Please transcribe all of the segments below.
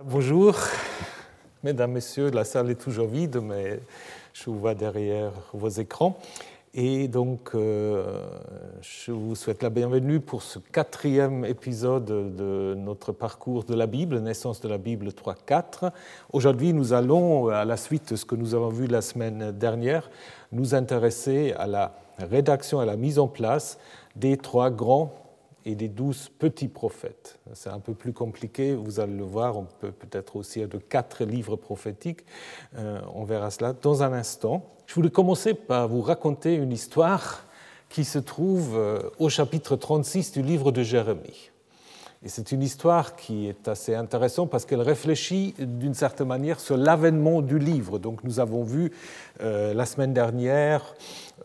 Bonjour, mesdames, messieurs, la salle est toujours vide, mais je vous vois derrière vos écrans. Et donc, je vous souhaite la bienvenue pour ce 4e épisode de notre parcours de la Bible, Naissance de la Bible 3-4. Aujourd'hui, nous allons, à la suite de ce que nous avons vu la semaine dernière, nous intéresser à la rédaction, à la mise en place des 3 grands et des 12 petits prophètes. C'est un peu plus compliqué, vous allez le voir, on peut peut-être aussi de 4 livres prophétiques, on verra cela dans un instant. Je voulais commencer par vous raconter une histoire qui se trouve au chapitre 36 du livre de Jérémie. Et c'est une histoire qui est assez intéressante parce qu'elle réfléchit d'une certaine manière sur l'avènement du livre. Donc nous avons vu la semaine dernière,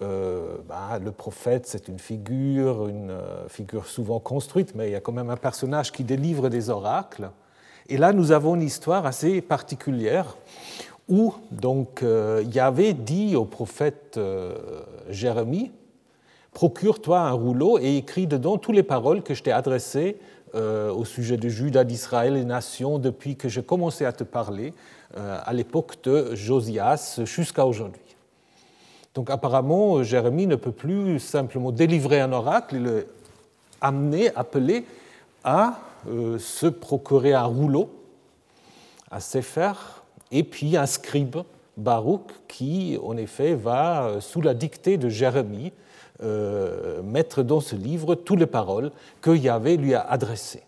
le prophète c'est une figure souvent construite, mais il y a quand même un personnage qui délivre des oracles. Et là nous avons une histoire assez particulière où donc Yahvé dit au prophète Jérémie, procure-toi un rouleau et écris dedans toutes les paroles que je t'ai adressées au sujet de Juda, d'Israël et des nations depuis que j'ai commencé à te parler à l'époque de Josias jusqu'à aujourd'hui. Donc apparemment, Jérémie ne peut plus simplement délivrer un oracle, il est appelé à se procurer un rouleau, un sefer, et puis un scribe, Baruch, qui en effet va, sous la dictée de Jérémie, mettre dans ce livre toutes les paroles que Yahvé lui a adressées.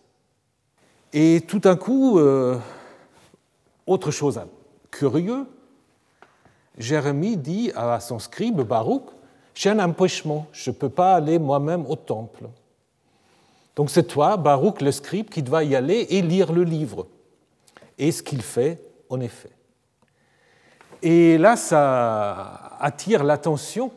Et tout d'un coup, autre chose curieuse, Jérémie dit à son scribe Baruch, j'ai un empêchement, je ne peux pas aller moi-même au temple. Donc c'est toi, Baruch, le scribe, qui dois y aller et lire le livre. Et ce qu'il fait, en effet. Et là, ça attire l'attention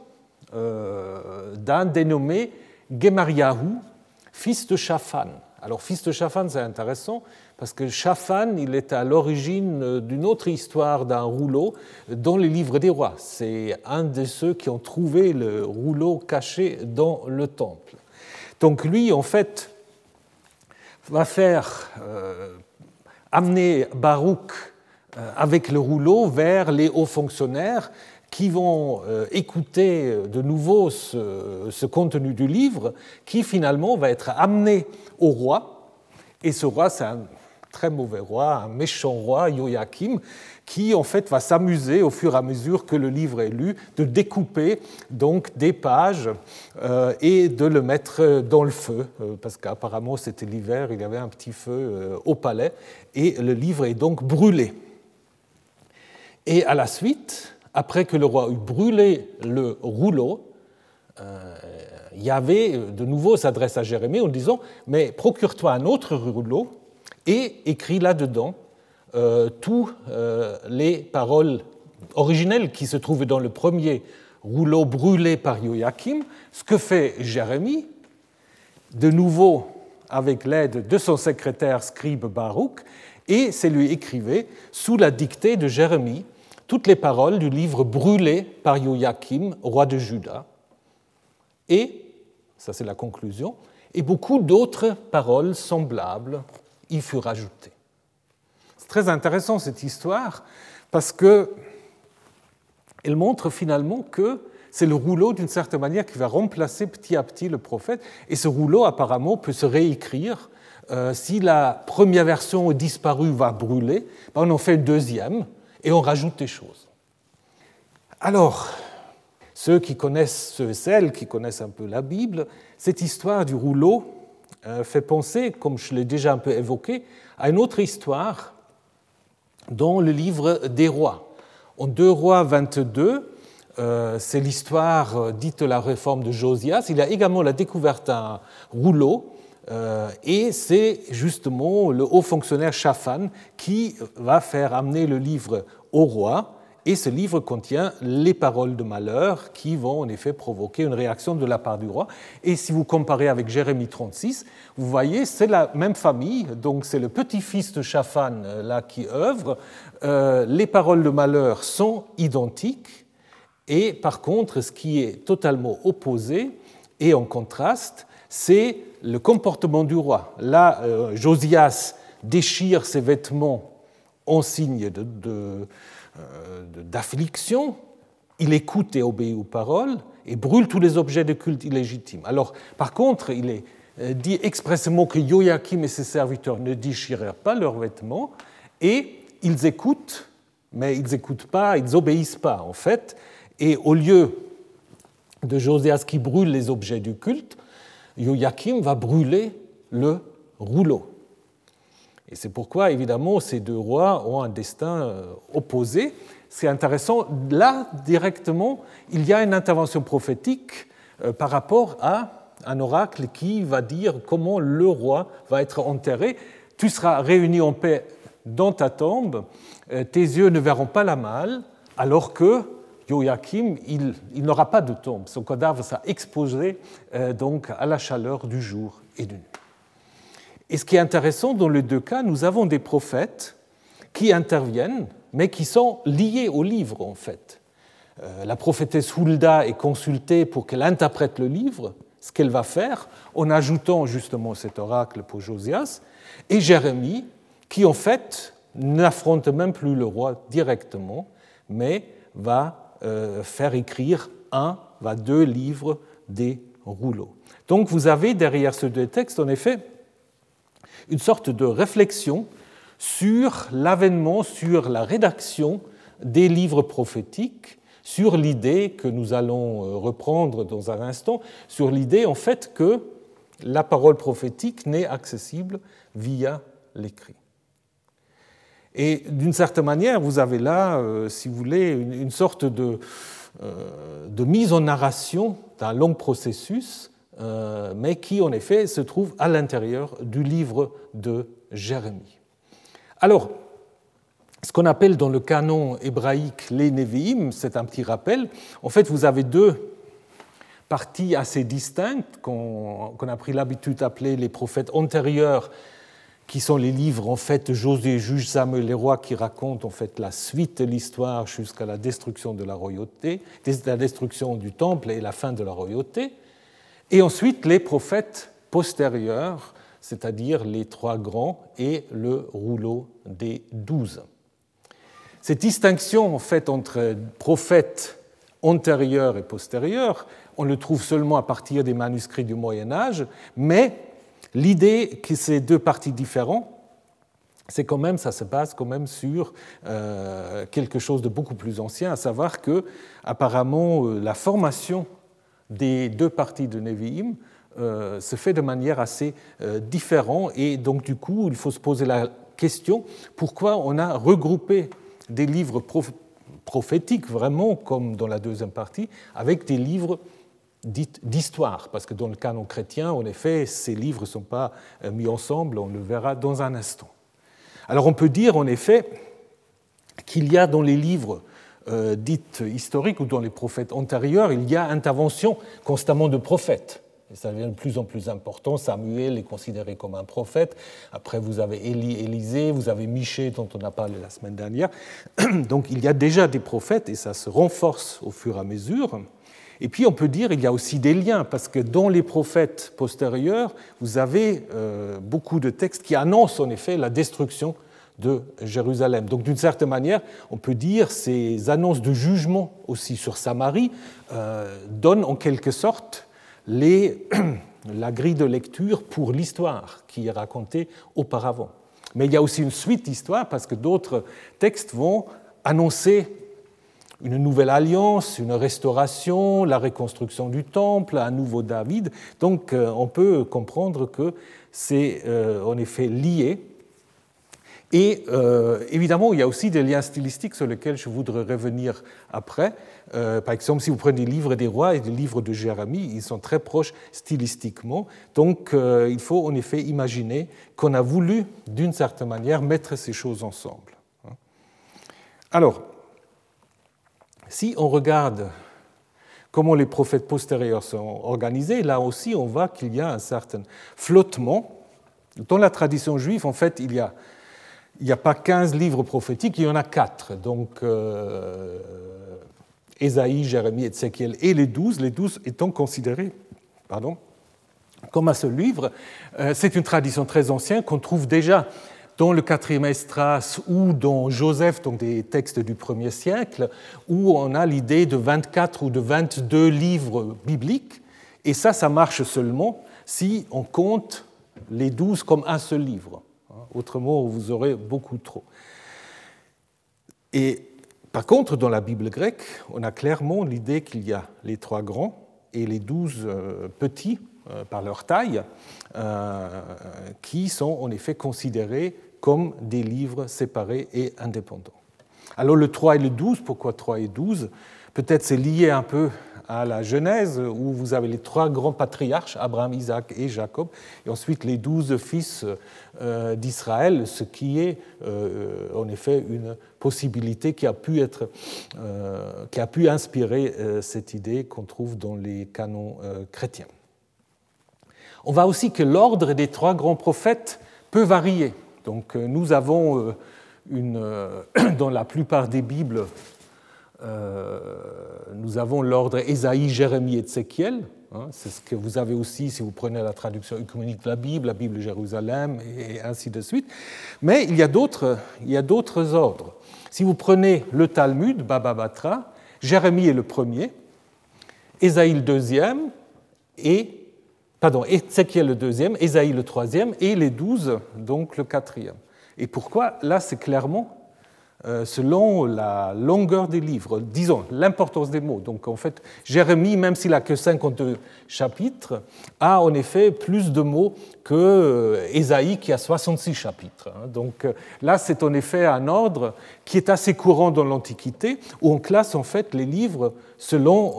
d'un dénommé Gemariahu, fils de Shaphan. Alors, fils de Shaphan, c'est intéressant, parce que Shaphan, il est à l'origine d'une autre histoire d'un rouleau dans les livres des rois. C'est un de ceux qui ont trouvé le rouleau caché dans le temple. Donc, lui, en fait, va faire amener Baruch avec le rouleau vers les hauts fonctionnaires qui vont écouter de nouveau ce contenu du livre, qui finalement va être amené au roi. Et ce roi, c'est un très mauvais roi, un méchant roi, Joachim, qui en fait va s'amuser au fur et à mesure que le livre est lu, de découper donc des pages et de le mettre dans le feu, parce qu'apparemment c'était l'hiver, il y avait un petit feu au palais, et le livre est donc brûlé. Et à la suite, après que le roi eut brûlé le rouleau, Yahvé de nouveau s'adresse à Jérémie en disant « Mais procure-toi un autre rouleau et écris là-dedans toutes les paroles originelles qui se trouvent dans le premier rouleau brûlé par Joachim ». Ce que fait Jérémie, de nouveau avec l'aide de son secrétaire scribe Baruch, et c'est lui écrivait sous la dictée de Jérémie toutes les paroles du livre brûlé par Joachim, roi de Juda, et, ça c'est la conclusion, et beaucoup d'autres paroles semblables y furent ajoutées. C'est très intéressant cette histoire, parce qu'elle montre finalement que c'est le rouleau, d'une certaine manière, qui va remplacer petit à petit le prophète, et ce rouleau, apparemment, peut se réécrire. Si la première version est disparue, va brûler, on en fait une deuxième, et on rajoute des choses. Alors, ceux et celles qui connaissent un peu la Bible, cette histoire du rouleau fait penser, comme je l'ai déjà un peu évoqué, à une autre histoire dans le livre des rois. En 2 Rois 22, c'est l'histoire dite de la réforme de Josias. Il y a également la découverte d'un rouleau, et c'est justement le haut fonctionnaire Shaphan qui va faire amener le livre au roi, et ce livre contient les paroles de malheur qui vont en effet provoquer une réaction de la part du roi. Et si vous comparez avec Jérémie 36, vous voyez, c'est la même famille, donc c'est le petit-fils de Shaphan là qui œuvre. Les paroles de malheur sont identiques, et par contre, ce qui est totalement opposé et en contraste, c'est le comportement du roi. Là, Josias déchire ses vêtements en signe d'affliction, il écoute et obéit aux paroles et brûle tous les objets de culte illégitimes. Alors, par contre, il est dit expressément que Joachim et ses serviteurs ne déchirèrent pas leurs vêtements et ils écoutent, mais ils n'écoutent pas, ils n'obéissent pas en fait. Et au lieu de Josias qui brûle les objets du culte, Joachim va brûler le rouleau. Et c'est pourquoi, évidemment, ces deux rois ont un destin opposé. C'est intéressant, là, directement, il y a une intervention prophétique par rapport à un oracle qui va dire comment le roi va être enterré. Tu seras réuni en paix dans ta tombe, tes yeux ne verront pas la malle, alors que Joachim, il n'aura pas de tombe. Son cadavre sera exposé donc à la chaleur du jour et de nuit. Et ce qui est intéressant, dans les deux cas, nous avons des prophètes qui interviennent, mais qui sont liés au livre, en fait. La prophétesse Hulda est consultée pour qu'elle interprète le livre, ce qu'elle va faire, en ajoutant justement cet oracle pour Josias, et Jérémie, qui en fait n'affronte même plus le roi directement, mais va faire écrire deux livres des rouleaux. Donc vous avez derrière ces deux textes, en effet, une sorte de réflexion sur l'avènement, sur la rédaction des livres prophétiques, sur l'idée que nous allons reprendre dans un instant, sur l'idée en fait que la parole prophétique n'est accessible via l'écrit. Et d'une certaine manière, vous avez là, si vous voulez, une sorte de mise en narration d'un long processus, mais qui en effet se trouve à l'intérieur du livre de Jérémie. Alors, ce qu'on appelle dans le canon hébraïque les Névi'im, c'est un petit rappel. En fait, vous avez deux parties assez distinctes qu'on a pris l'habitude d'appeler les prophètes antérieurs, qui sont les livres, en fait, Josué, Juge, Samuel, les rois, qui racontent en fait la suite de l'histoire jusqu'à la destruction de la royauté, la destruction du temple et la fin de la royauté. Et ensuite, les prophètes postérieurs, c'est-à-dire les trois grands et le rouleau des 12. Cette distinction en fait, entre prophètes antérieurs et postérieurs, on le trouve seulement à partir des manuscrits du Moyen-Âge, mais l'idée que ces deux parties différentes, c'est quand même, ça se base quand même sur quelque chose de beaucoup plus ancien, à savoir que apparemment la formation des deux parties de Névi'im se fait de manière assez différente, et donc du coup il faut se poser la question pourquoi on a regroupé des livres prophétiques vraiment comme dans la deuxième partie avec des livres d'histoire, parce que dans le canon chrétien en effet ces livres ne sont pas mis ensemble, on le verra dans un instant. Alors on peut dire en effet qu'il y a dans les livres dites historiques ou dans les prophètes antérieurs, il y a intervention constamment de prophètes. Et ça devient de plus en plus important. Samuel est considéré comme un prophète. Après, vous avez Élie, Élisée, vous avez Michée, dont on a parlé la semaine dernière. Donc, il y a déjà des prophètes et ça se renforce au fur et à mesure. Et puis, on peut dire qu'il y a aussi des liens, parce que dans les prophètes postérieurs, vous avez beaucoup de textes qui annoncent en effet la destruction de Jérusalem. Donc, d'une certaine manière, on peut dire que ces annonces de jugement aussi sur Samarie donnent en quelque sorte la grille de lecture pour l'histoire qui est racontée auparavant. Mais il y a aussi une suite d'histoire parce que d'autres textes vont annoncer une nouvelle alliance, une restauration, la reconstruction du temple, un nouveau David. Donc on peut comprendre que c'est en effet lié. Et évidemment, il y a aussi des liens stylistiques sur lesquels je voudrais revenir après. Par exemple, si vous prenez les livres des rois et les livres de Jérémie, ils sont très proches stylistiquement. Donc, il faut en effet imaginer qu'on a voulu, d'une certaine manière, mettre ces choses ensemble. Alors, si on regarde comment les prophètes postérieurs sont organisés, là aussi, on voit qu'il y a un certain flottement. Dans la tradition juive, en fait, il n'y a pas 15 livres prophétiques, il y en a 4. Donc, Ésaïe, Jérémie, Ézéchiel et les 12 étant considérés comme un seul livre. C'est une tradition très ancienne qu'on trouve déjà dans le 4e Esdras ou dans Joseph, donc des textes du 1er siècle, où on a l'idée de 24 ou de 22 livres bibliques, et ça marche seulement si on compte les 12 comme un seul livre. Autrement, vous aurez beaucoup trop. Et par contre, dans la Bible grecque, on a clairement l'idée qu'il y a les 3 grands et les 12 petits, par leur taille, qui sont en effet considérés comme des livres séparés et indépendants. Alors le 3 et le 12, pourquoi 3 et 12 ? Peut-être c'est lié un peu à la Genèse, où vous avez les 3 grands patriarches, Abraham, Isaac et Jacob, et ensuite les 12 fils d'Israël, ce qui est en effet une possibilité qui a pu inspirer cette idée qu'on trouve dans les canons chrétiens. On voit aussi que l'ordre des 3 grands prophètes peut varier. Donc nous avons dans la plupart des Bibles, nous avons l'ordre Ésaïe, Jérémie et Ézéchiel. C'est ce que vous avez aussi si vous prenez la traduction œcuménique de la Bible de Jérusalem et ainsi de suite. Mais il y a d'autres ordres. Si vous prenez le Talmud, Baba Batra, Jérémie est le premier, Ésaïe le deuxième, Ézéchiel le deuxième, Ésaïe le troisième, et les 12, donc le quatrième. Et pourquoi ? Là, c'est clairement selon la longueur des livres, disons, l'importance des mots. Donc, en fait, Jérémie, même s'il n'a que 52 chapitres, a en effet plus de mots que Ésaïe, qui a 66 chapitres. Donc, là, c'est en effet un ordre qui est assez courant dans l'Antiquité, où on classe en fait les livres selon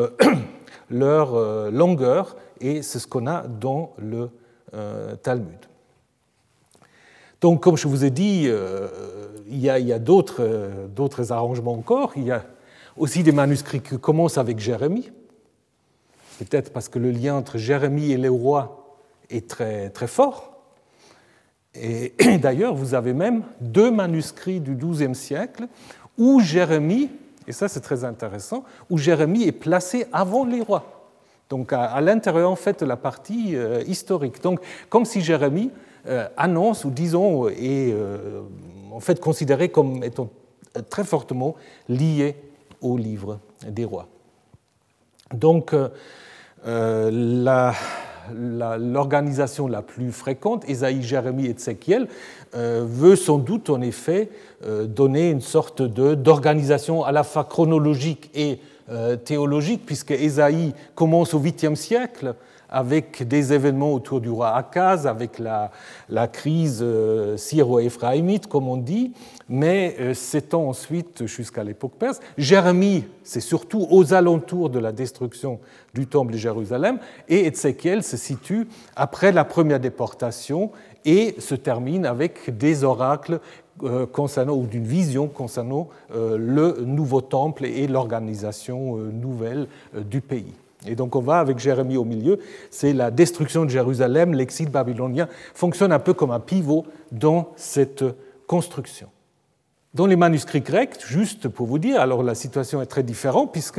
leur longueur, et c'est ce qu'on a dans le Talmud. Donc, comme je vous ai dit, il y a d'autres arrangements encore. Il y a aussi des manuscrits qui commencent avec Jérémie, peut-être parce que le lien entre Jérémie et les rois est très, très fort. Et d'ailleurs, vous avez même 2 manuscrits du XIIe siècle où Jérémie, et ça c'est très intéressant, où Jérémie est placé avant les rois. Donc à l'intérieur en fait de la partie historique. Donc comme si Jérémie annonce ou disons est en fait considéré comme étant très fortement lié au livre des rois. Donc l'organisation la plus fréquente, Ésaïe, Jérémie et Ézéchiel, veut sans doute en effet donner une sorte d'organisation à la fois chronologique et théologique, puisque Ésaïe commence au 8e siècle avec des événements autour du roi Akaz, avec la crise syro-éphraïmite, comme on dit, mais s'étend ensuite jusqu'à l'époque perse. Jérémie, c'est surtout aux alentours de la destruction du temple de Jérusalem, et Ézéchiel se situe après la première déportation et se termine avec des oracles concernant, ou d'une vision concernant le nouveau temple et l'organisation nouvelle du pays. Et donc on va avec Jérémie au milieu, c'est la destruction de Jérusalem, l'exil babylonien fonctionne un peu comme un pivot dans cette construction. Dans les manuscrits grecs, juste pour vous dire, alors la situation est très différente puisque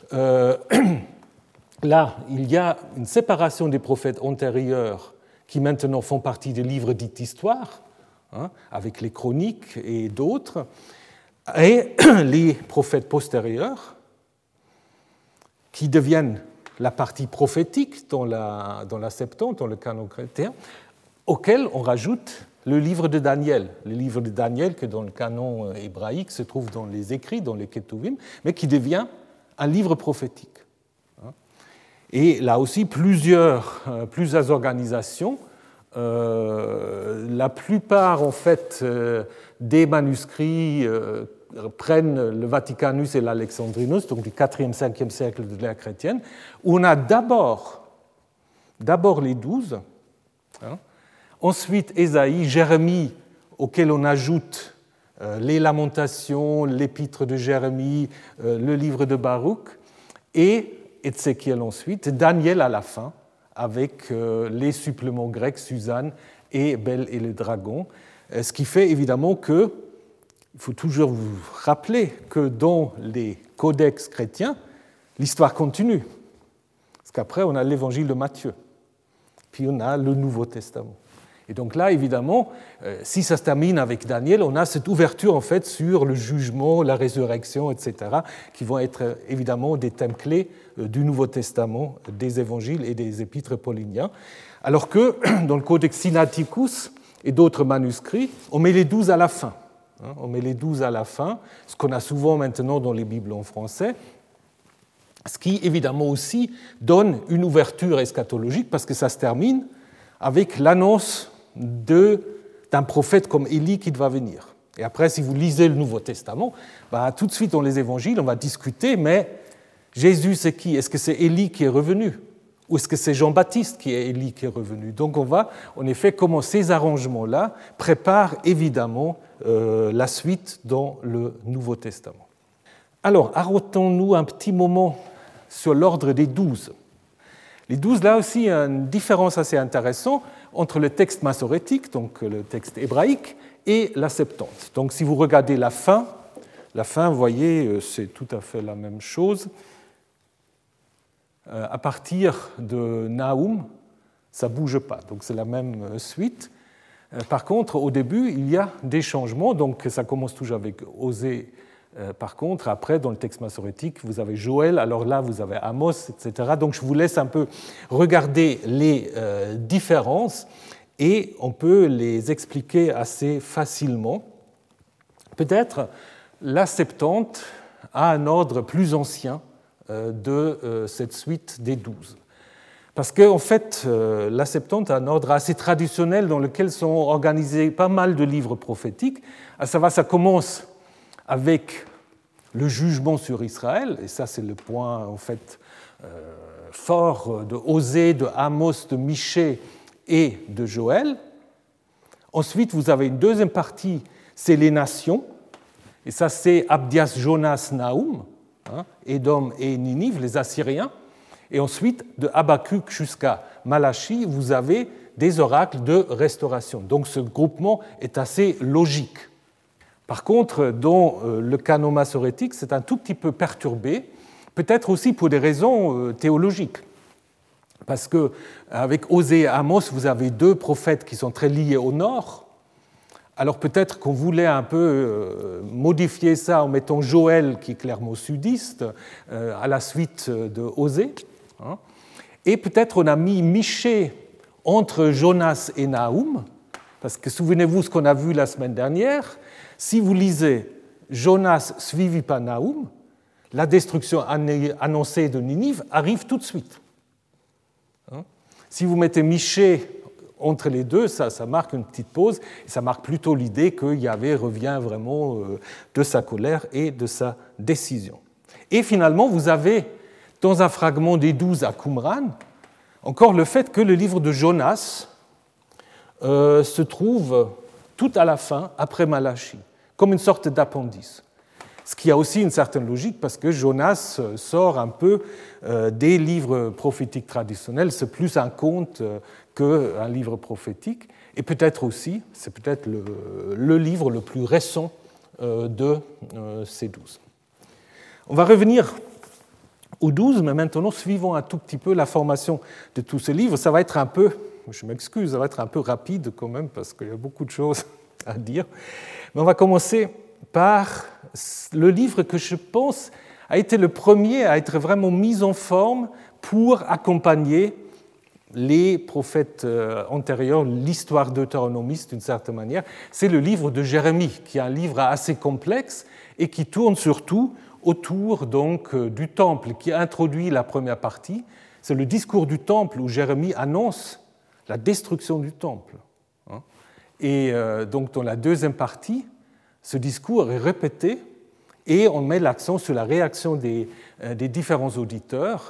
là, il y a une séparation des prophètes antérieurs qui maintenant font partie des livres dits d'histoire, avec les chroniques et d'autres, et les prophètes postérieurs qui deviennent la partie prophétique dans la Septante, dans le canon chrétien, auquel on rajoute le livre de Daniel. Le livre de Daniel, que dans le canon hébraïque se trouve dans les écrits, dans les Ketuvim, mais qui devient un livre prophétique. Et là aussi, plusieurs organisations, la plupart en fait des manuscrits prennent le Vaticanus et l'Alexandrinus, donc du 4e, 5e siècle de l'ère chrétienne, où on a d'abord les 12, ensuite Ésaïe, Jérémie, auquel on ajoute les Lamentations, l'Épître de Jérémie, le livre de Baruch, et Ézéchiel ensuite, Daniel à la fin, avec les suppléments grecs, Suzanne et Bel et le dragon, ce qui fait évidemment que il faut toujours vous rappeler que dans les codex chrétiens, l'histoire continue. Parce qu'après, on a l'évangile de Matthieu, puis on a le Nouveau Testament. Et donc là, évidemment, si ça se termine avec Daniel, on a cette ouverture en fait sur le jugement, la résurrection, etc., qui vont être évidemment des thèmes clés du Nouveau Testament, des évangiles et des épîtres pauliniens. Alors que dans le Codex Sinaiticus et d'autres manuscrits, on met les 12 à la fin. On met les 12 à la fin, ce qu'on a souvent maintenant dans les Bibles en français, ce qui évidemment aussi donne une ouverture eschatologique parce que ça se termine avec l'annonce d'un prophète comme Élie qui va venir. Et après, si vous lisez le Nouveau Testament, tout de suite dans les évangiles, on va discuter, mais Jésus, c'est qui? Est-ce que c'est Élie qui est revenu? Ou est-ce que c'est Jean-Baptiste qui est Élie qui est revenu? Donc on va, en effet, comment ces arrangements-là préparent évidemment la suite dans le Nouveau Testament. Alors, arrêtons-nous un petit moment sur l'ordre des 12. Les 12, là aussi, il y a une différence assez intéressante entre le texte massorétique, donc le texte hébraïque, et la Septante. Donc si vous regardez la fin, vous voyez, c'est tout à fait la même chose. À partir de Nahum, ça ne bouge pas, donc c'est la même suite. Par contre, au début, il y a des changements, donc ça commence toujours avec Osée. Par contre, après, dans le texte massorétique, vous avez Joël, alors là, vous avez Amos, etc. Donc je vous laisse un peu regarder les différences et on peut les expliquer assez facilement. Peut-être la Septante a un ordre plus ancien de cette suite des 12. Parce qu'en fait, la Septante a un ordre assez traditionnel dans lequel sont organisés pas mal de livres prophétiques. À savoir, ça commence avec le jugement sur Israël, et ça c'est le point en fait fort de Osée, de Amos, de Michée et de Joël. Ensuite, vous avez une deuxième partie, c'est les nations, et ça c'est Abdias, Jonas, Nahum, Édom et Ninive, les Assyriens. Et ensuite, de Habakkuk jusqu'à Malachie, vous avez des oracles de restauration. Donc ce groupement est assez logique. Par contre, dans le canon massorétique, c'est un tout petit peu perturbé, peut-être aussi pour des raisons théologiques. Parce qu'avec Osée et Amos, vous avez deux prophètes qui sont très liés au nord. Alors peut-être qu'on voulait un peu modifier ça en mettant Joël, qui est clairement sudiste, à la suite de Osée. Et peut-être on a mis Michée entre Jonas et Nahum, parce que souvenez-vous ce qu'on a vu la semaine dernière. Si vous lisez Jonas suivi par Nahum, la destruction annoncée de Ninive arrive tout de suite. Si vous mettez Michée entre les deux, ça marque une petite pause, et ça marque plutôt l'idée que Yahvé revient vraiment de sa colère et de sa décision. Et finalement, vous avez, dans un fragment des 12 à Qumran, encore le fait que le livre de Jonas se trouve tout à la fin, après Malachie, comme une sorte d'appendice. Ce qui a aussi une certaine logique, parce que Jonas sort un peu des livres prophétiques traditionnels, c'est plus un conte qu'un livre prophétique, et peut-être aussi, c'est peut-être le livre le plus récent de ces 12. On va revenir aux 12, mais maintenant, suivons un tout petit peu la formation de tous ces livres. Ça va être un peu, je m'excuse, ça va être un peu rapide quand même, parce qu'il y a beaucoup de choses à dire. Mais on va commencer par le livre que je pense a été le premier à être vraiment mis en forme pour accompagner les prophètes antérieurs, l'histoire deutéronomiste d'une certaine manière. C'est le livre de Jérémie, qui est un livre assez complexe et qui tourne surtout autour donc du temple, qui introduit la première partie. C'est le discours du temple où Jérémie annonce la destruction du temple. Et donc dans la deuxième partie, ce discours est répété et on met l'accent sur la réaction des différents auditeurs.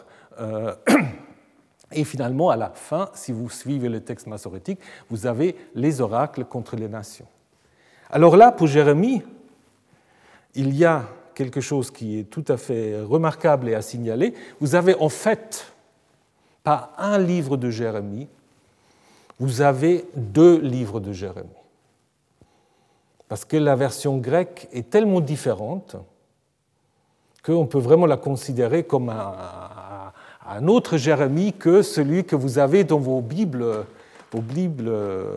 Et finalement, à la fin, si vous suivez le texte massorétique, vous avez les oracles contre les nations. Alors là, pour Jérémie, il y a quelque chose qui est tout à fait remarquable et à signaler. Vous avez en fait pas un livre de Jérémie, vous avez deux livres de Jérémie. Parce que la version grecque est tellement différente qu'on peut vraiment la considérer comme un autre Jérémie que celui que vous avez dans vos Bibles vos Bibles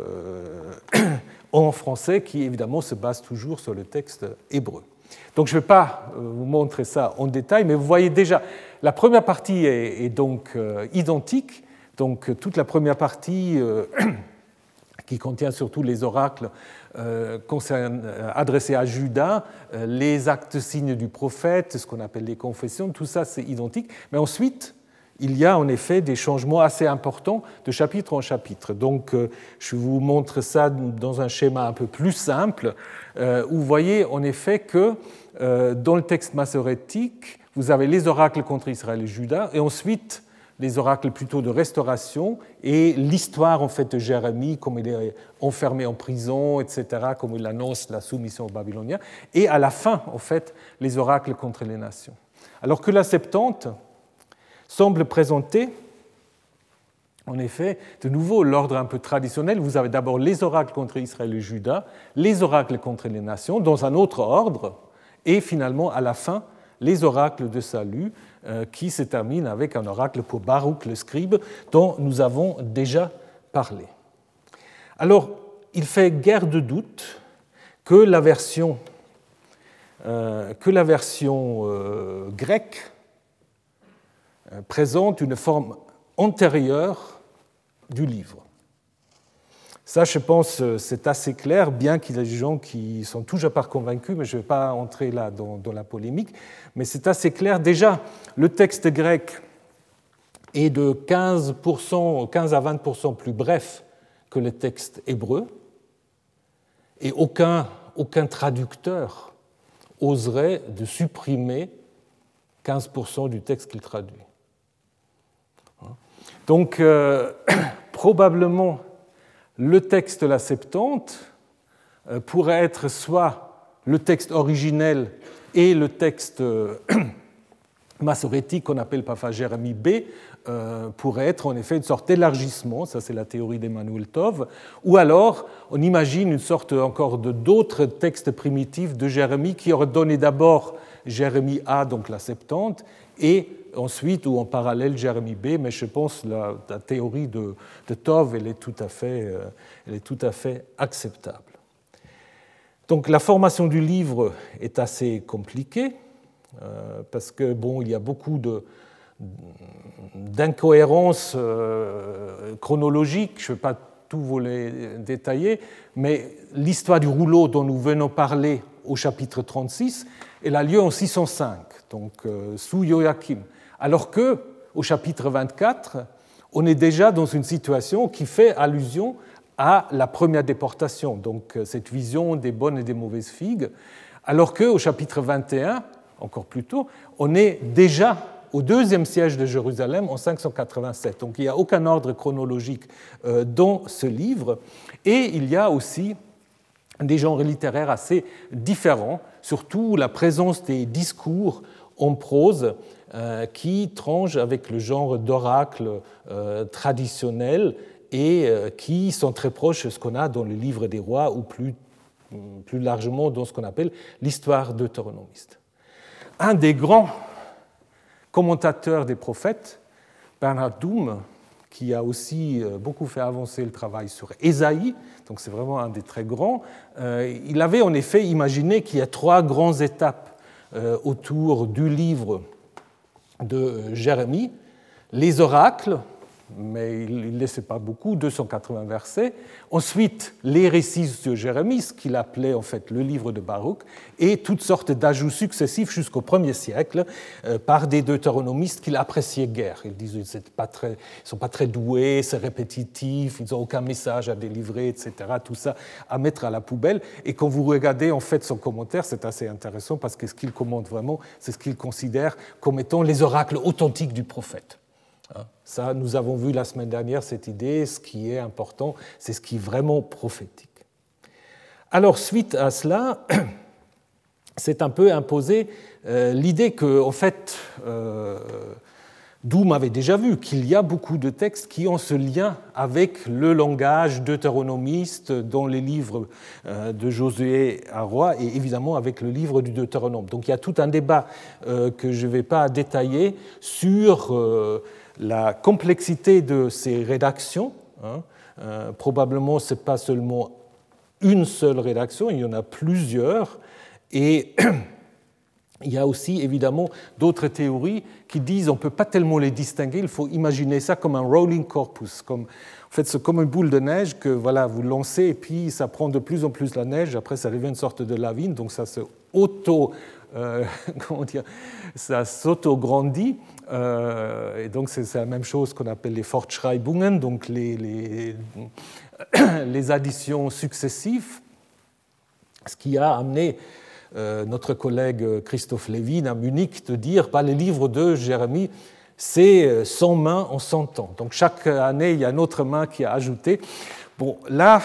en français, qui évidemment se base toujours sur le texte hébreu. Donc je ne vais pas vous montrer ça en détail, mais vous voyez déjà, la première partie est donc identique. Donc toute la première partie qui contient surtout les oracles adressés à Juda, les actes signes du prophète, ce qu'on appelle les confessions, tout ça c'est identique. Mais ensuite, il y a en effet des changements assez importants de chapitre en chapitre. Donc je vous montre ça dans un schéma un peu plus simple, où vous voyez en effet que dans le texte massorétique, vous avez les oracles contre Israël et Juda, et ensuite les oracles plutôt de restauration et l'histoire en fait de Jérémie, comme il est enfermé en prison, etc., comme il annonce la soumission aux Babyloniens, et à la fin en fait les oracles contre les nations. Alors que la Septante semble présenter en effet de nouveau l'ordre un peu traditionnel. Vous avez d'abord les oracles contre Israël et Juda, les oracles contre les nations dans un autre ordre, et finalement à la fin les oracles de salut, qui se termine avec un oracle pour Baruch le scribe, dont nous avons déjà parlé. Alors, il fait guère de doute que la version grecque présente une forme antérieure du livre. Ça, je pense, c'est assez clair, bien qu'il y ait des gens qui sont toujours pas convaincus, mais je ne vais pas entrer là dans la polémique, mais c'est assez clair. Déjà, le texte grec est de 15 à 20% plus bref que le texte hébreu, et aucun traducteur oserait de supprimer 15% du texte qu'il traduit. Donc, probablement, le texte de la Septante pourrait être soit le texte originel et le texte massorétique qu'on appelle parfois Jérémie B pourrait être en effet une sorte d'élargissement, ça c'est la théorie d'Emmanuel Tov, ou alors on imagine une sorte encore d'autres textes primitifs de Jérémie qui auraient donné d'abord Jérémie A, donc la Septante, et ensuite, ou en parallèle, Jérémie B, mais je pense que la théorie de Tov, elle est tout à fait acceptable. Donc la formation du livre est assez compliquée, parce que bon, il y a beaucoup d'incohérences chronologiques, je ne vais pas tout vous les détailler, mais l'histoire du rouleau dont nous venons parler au chapitre 36, elle a lieu en 605, donc sous Joachim. Alors qu'au chapitre 24, on est déjà dans une situation qui fait allusion à la première déportation, donc cette vision des bonnes et des mauvaises figues, alors qu'au chapitre 21, encore plus tôt, on est déjà au deuxième siège de Jérusalem en 587. Donc il n'y a aucun ordre chronologique dans ce livre, et il y a aussi des genres littéraires assez différents, surtout la présence des discours en prose qui tranchent avec le genre d'oracle traditionnel et qui sont très proches de ce qu'on a dans le livre des rois ou plus largement dans ce qu'on appelle l'histoire deutéronomiste. Un des grands commentateurs des prophètes, Bernhard Doom, qui a aussi beaucoup fait avancer le travail sur Ésaïe, donc c'est vraiment un des très grands, il avait en effet imaginé qu'il y a trois grandes étapes autour du livre de Jérémie, les oracles, mais il ne laissait pas beaucoup, 280 versets. Ensuite, les récits de Jérémie, ce qu'il appelait en fait le livre de Baruch, et toutes sortes d'ajouts successifs jusqu'au 1er siècle par des deutéronomistes qu'il appréciait guère. Ils disaient qu'ils ne sont pas très doués, c'est répétitif, ils n'ont aucun message à délivrer, etc. Tout ça à mettre à la poubelle. Et quand vous regardez en fait son commentaire, c'est assez intéressant parce que ce qu'il commente vraiment, c'est ce qu'il considère comme étant les oracles authentiques du prophète. Ça, nous avons vu la semaine dernière cette idée, ce qui est important, c'est ce qui est vraiment prophétique. Alors, suite à cela, c'est un peu imposé l'idée que, en fait, Doom avait déjà vu qu'il y a beaucoup de textes qui ont ce lien avec le langage deutéronomiste dans les livres de Josué à Roi et évidemment avec le livre du Deutéronome. Donc il y a tout un débat que je ne vais pas détailler sur la complexité de ces rédactions, Probablement, ce n'est pas seulement une seule rédaction, il y en a plusieurs. Et il y a aussi évidemment d'autres théories qui disent qu'on ne peut pas tellement les distinguer, il faut imaginer ça comme un rolling corpus. En fait, c'est comme une boule de neige que voilà, vous lancez et puis ça prend de plus en plus la neige, après ça devient une sorte de lawine, donc ça se ça s'auto-grandit. Et donc c'est la même chose qu'on appelle les Fortschreibungen, donc les additions successives, ce qui a amené notre collègue Christophe Lévin à Munich de dire les livres de Jérémie, c'est 100 mains en 100 ans. Donc chaque année, il y a une autre main qui a ajouté. Bon, là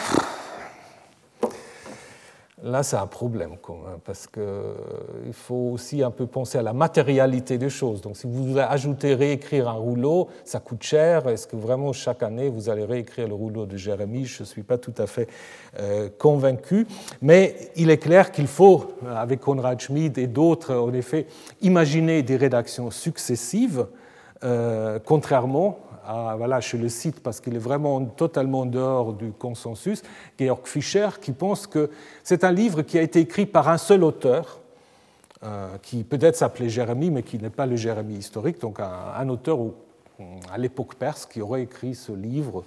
c'est un problème, parce qu'il faut aussi un peu penser à la matérialité des choses. Donc si vous ajoutez réécrire un rouleau, ça coûte cher. Est-ce que vraiment chaque année vous allez réécrire le rouleau de Jérémie? Je ne suis pas tout à fait convaincu. Mais il est clair qu'il faut, avec Konrad Schmid et d'autres, en effet, imaginer des rédactions successives, contrairement à, voilà, je le cite parce qu'il est vraiment totalement dehors du consensus, Georg Fischer, qui pense que c'est un livre qui a été écrit par un seul auteur, qui peut-être s'appelait Jérémie, mais qui n'est pas le Jérémie historique, donc un auteur à l'époque perse qui aurait écrit ce livre,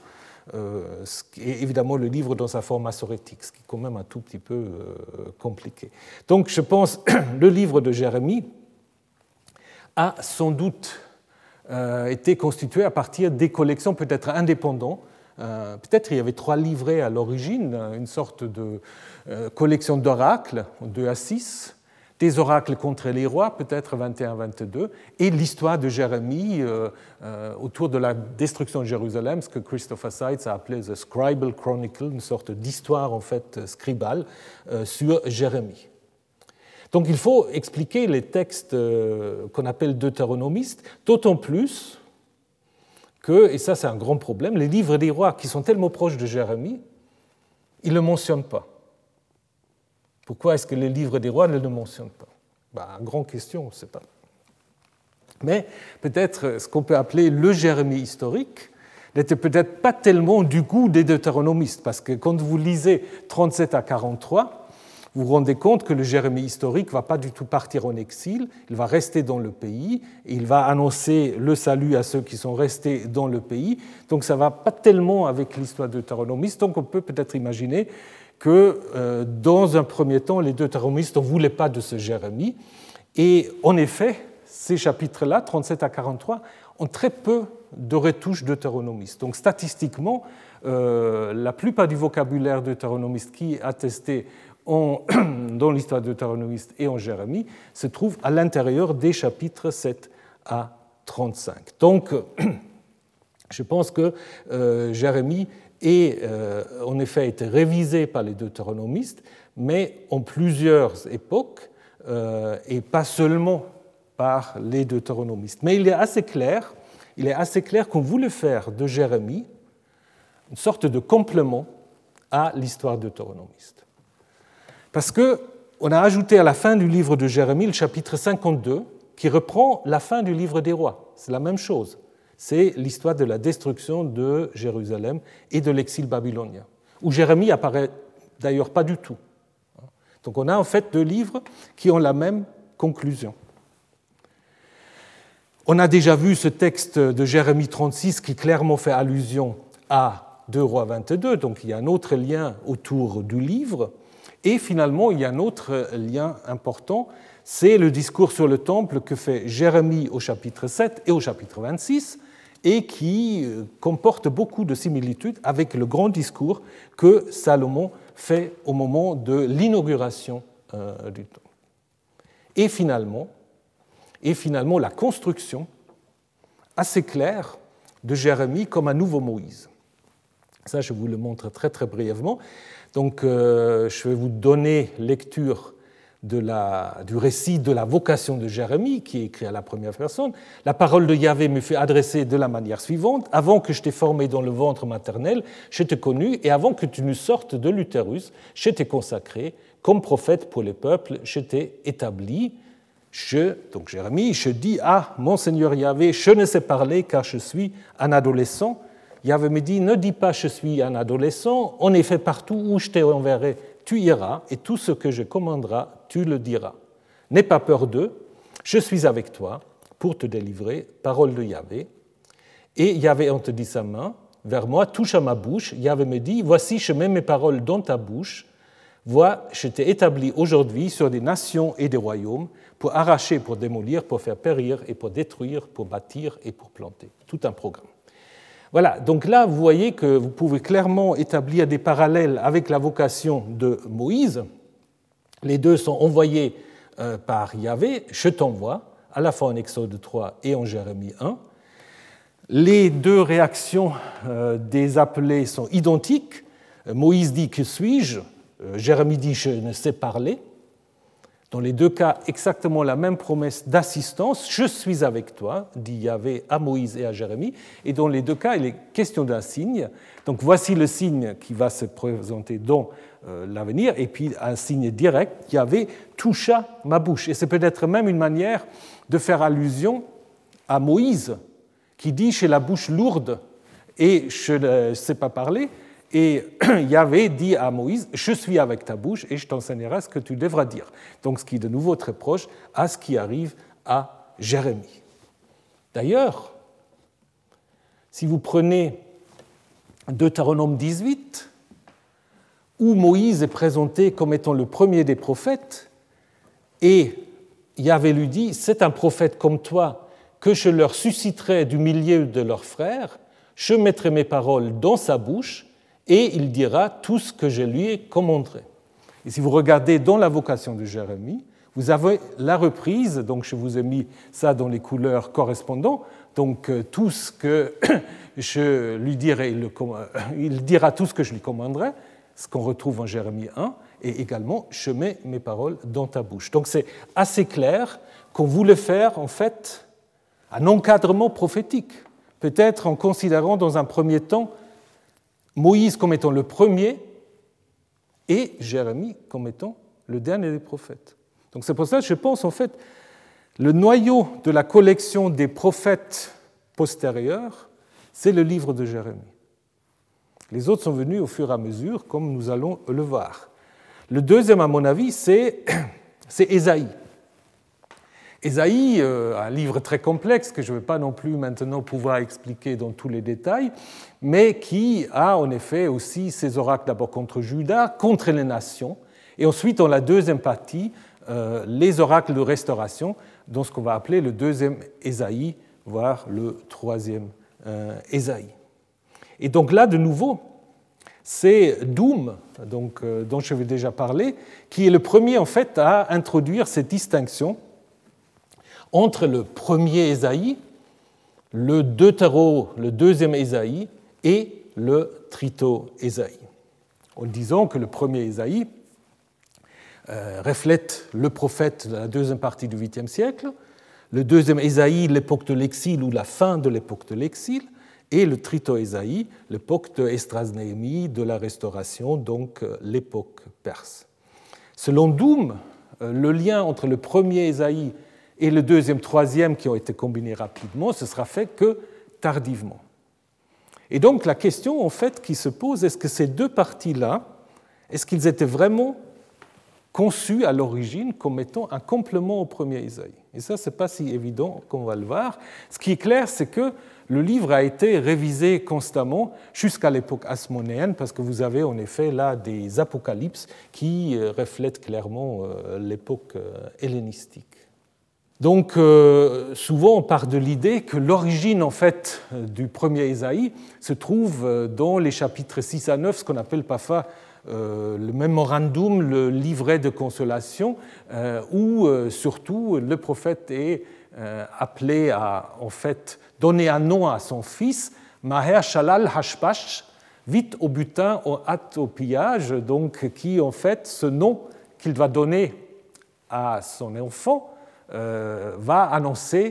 et évidemment le livre dans sa forme massorétique, ce qui est quand même un tout petit peu compliqué. Donc je pense que le livre de Jérémie a sans doute été constitué à partir des collections peut-être indépendantes. Peut-être il y avait 3 livrets à l'origine, une sorte de collection d'oracles, 2 à 6, des oracles contre les rois, peut-être 21-22, et l'histoire de Jérémie autour de la destruction de Jérusalem, ce que Christopher Seitz a appelé The Scribal Chronicle, une sorte d'histoire en fait scribale sur Jérémie. Donc il faut expliquer les textes qu'on appelle deutéronomistes, d'autant plus que, et ça c'est un grand problème, les livres des rois qui sont tellement proches de Jérémie, ils ne le mentionnent pas. Pourquoi est-ce que les livres des rois ne le mentionnent pas? Grande question, on ne sait pas. Mais peut-être ce qu'on peut appeler le Jérémie historique n'était peut-être pas tellement du goût des deutéronomistes, parce que quand vous lisez 37 à 43, vous vous rendez compte que le Jérémie historique ne va pas du tout partir en exil, il va rester dans le pays, et il va annoncer le salut à ceux qui sont restés dans le pays. Donc ça ne va pas tellement avec l'histoire deutéronomiste, donc on peut peut-être imaginer que dans un premier temps, les deutéronomistes ne voulaient pas de ce Jérémie. Et en effet, ces chapitres-là, 37 à 43, ont très peu de retouches deutéronomistes. Donc statistiquement, la plupart du vocabulaire deutéronomiste qui est attesté dans l'histoire deutéronomiste et en Jérémie se trouve à l'intérieur des chapitres 7 à 35. Donc, je pense que Jérémie a en effet été révisé par les deutéronomistes, mais en plusieurs époques, et pas seulement par les deutéronomistes. Mais il est assez clair qu'on voulait faire de Jérémie une sorte de complément à l'histoire deutéronomiste. Parce qu'on a ajouté à la fin du livre de Jérémie le chapitre 52, qui reprend la fin du livre des rois. C'est la même chose. C'est l'histoire de la destruction de Jérusalem et de l'exil babylonien, où Jérémie apparaît d'ailleurs pas du tout. Donc on a en fait 2 livres qui ont la même conclusion. On a déjà vu ce texte de Jérémie 36 qui clairement fait allusion à 2 Rois 22, donc il y a un autre lien autour du livre. Et finalement, il y a un autre lien important, c'est le discours sur le temple que fait Jérémie au chapitre 7 et au chapitre 26, et qui comporte beaucoup de similitudes avec le grand discours que Salomon fait au moment de l'inauguration du temple. Et finalement, la construction assez claire de Jérémie comme un nouveau Moïse. Ça, je vous le montre très très brièvement. Donc, je vais vous donner lecture du récit de la vocation de Jérémie, qui est écrit à la première personne. La parole de Yahvé me fut adressée de la manière suivante. Avant que je t'ai formé dans le ventre maternel, je t'ai connu, et avant que tu ne sortes de l'utérus, je t'ai consacré. Comme prophète pour les peuples, je t'ai établi. Donc Jérémie, je dis, mon Seigneur Yahvé, je ne sais parler car je suis un adolescent. Yahvé me dit, ne dis pas je suis un adolescent, en effet partout où je t'enverrai, tu iras, et tout ce que je commanderai, tu le diras. N'aie pas peur d'eux, je suis avec toi pour te délivrer, parole de Yahvé. Et Yahvé entendit sa main vers moi, touche à ma bouche. Yahvé me dit, voici, je mets mes paroles dans ta bouche. Vois, je t'ai établi aujourd'hui sur des nations et des royaumes pour arracher, pour démolir, pour faire périr et pour détruire, pour bâtir et pour planter. Tout un programme. Voilà, donc là, vous voyez que vous pouvez clairement établir des parallèles avec la vocation de Moïse. Les deux sont envoyés par Yahvé, je t'envoie, à la fois en Exode 3 et en Jérémie 1. Les deux réactions des appelés sont identiques. Moïse dit « Que suis-je » Jérémie dit « Je ne sais parler ». Dans les deux cas, exactement la même promesse d'assistance. « Je suis avec toi », dit Yahvé à Moïse et à Jérémie. Et dans les deux cas, il est question d'un signe. Donc voici le signe qui va se présenter dans l'avenir. Et puis un signe direct, Yahvé toucha ma bouche. Et c'est peut-être même une manière de faire allusion à Moïse, qui dit « J'ai la bouche lourde et je ne sais pas parler ». Et Yahvé dit à Moïse « Je suis avec ta bouche et je t'enseignerai ce que tu devras dire ». Donc ce qui est de nouveau très proche à ce qui arrive à Jérémie. D'ailleurs, si vous prenez Deutéronome 18, où Moïse est présenté comme étant le premier des prophètes, et Yahvé lui dit « C'est un prophète comme toi que je leur susciterai du milieu de leurs frères, je mettrai mes paroles dans sa bouche, et il dira tout ce que je lui commanderai. » Et si vous regardez dans la vocation de Jérémie, vous avez la reprise, donc je vous ai mis ça dans les couleurs correspondantes, donc tout ce que je lui dirai, il dira tout ce que je lui commanderai, ce qu'on retrouve en Jérémie 1, et également je mets mes paroles dans ta bouche. Donc c'est assez clair qu'on voulait faire en fait un encadrement prophétique, peut-être en considérant dans un premier temps Moïse comme étant le premier et Jérémie comme étant le dernier des prophètes. Donc c'est pour ça que je pense en fait le noyau de la collection des prophètes postérieurs, c'est le livre de Jérémie. Les autres sont venus au fur et à mesure, comme nous allons le voir. Le deuxième, à mon avis, c'est Ésaïe. Ésaïe, un livre très complexe que je ne vais pas non plus maintenant pouvoir expliquer dans tous les détails, mais qui a en effet aussi ses oracles d'abord contre Juda, contre les nations, et ensuite dans la deuxième partie, les oracles de restauration, dans ce qu'on va appeler le deuxième Ésaïe, voire le troisième Ésaïe. Et donc là, de nouveau, c'est Doum, donc, dont je vais déjà parler, qui est le premier en fait à introduire cette distinction entre le premier Ésaïe, le deuxième Ésaïe et le trito-Ésaïe, en disant que le premier Ésaïe reflète le prophète de la deuxième partie du 8e siècle, le deuxième Ésaïe, l'époque de l'exil ou la fin de l'époque de l'exil, et le trito-Ésaïe, l'époque de Esdras-Néhémie, de la restauration, donc l'époque perse. Selon Doum, le lien entre le premier Ésaïe et le deuxième, troisième, qui ont été combinés rapidement, ce sera fait que tardivement. Et donc la question en fait qui se pose, est-ce que ces deux parties-là, est-ce qu'ils étaient vraiment conçus à l'origine comme étant un complément au premier Ésaïe? Et ça, ce n'est pas si évident qu'on va le voir. Ce qui est clair, c'est que le livre a été révisé constamment jusqu'à l'époque hasmonéenne, parce que vous avez en effet là des apocalypses qui reflètent clairement l'époque hellénistique. Donc souvent on part de l'idée que l'origine en fait du premier Ésaïe se trouve dans les chapitres 6 à 9, ce qu'on appelle parfois le memorandum, le livret de consolation, où surtout le prophète est appelé à en fait donner un nom à son fils, Maher Shalal Hashpash, vite au butin, hâte au pillage, donc qui en fait ce nom qu'il va donner à son enfant va annoncer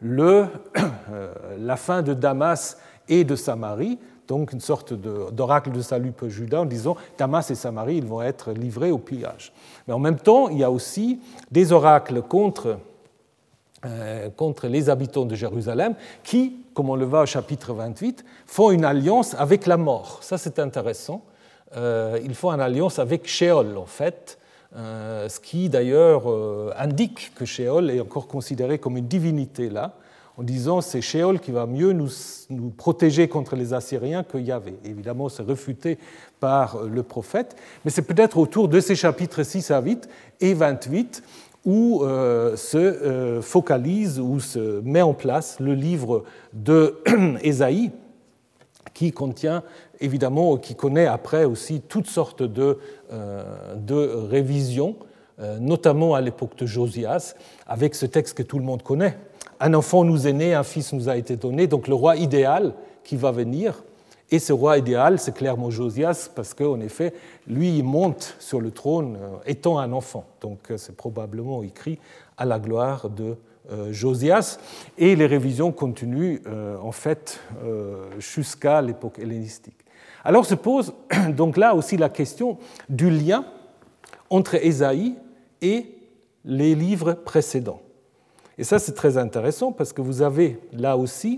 la fin de Damas et de Samarie, donc une sorte d'oracle de salut pour Juda en disant Damas et Samarie ils vont être livrés au pillage. Mais en même temps, il y a aussi des oracles contre contre les habitants de Jérusalem qui, comme on le voit au chapitre 28, font une alliance avec la mort. Ça, c'est intéressant. Ils font une alliance avec Sheol, en fait, ce qui d'ailleurs indique que Sheol est encore considéré comme une divinité là, en disant c'est Sheol qui va mieux nous protéger contre les Assyriens que Yahvé. Évidemment, c'est refuté par le prophète, mais c'est peut-être autour de ces chapitres 6 à 8 et 28 où se focalise, où se met en place le livre de Ésaïe, qui contient évidemment, qui connaît après aussi toutes sortes de révisions, notamment à l'époque de Josias, avec ce texte que tout le monde connaît. Un enfant nous est né, un fils nous a été donné, donc le roi idéal qui va venir. Et ce roi idéal, c'est clairement Josias, parce qu'en effet, lui, il monte sur le trône étant un enfant. Donc c'est probablement écrit à la gloire de Josias. Et les révisions continuent en fait jusqu'à l'époque hellénistique. Alors se pose donc là aussi la question du lien entre Ésaïe et les livres précédents. Et ça, c'est très intéressant parce que vous avez là aussi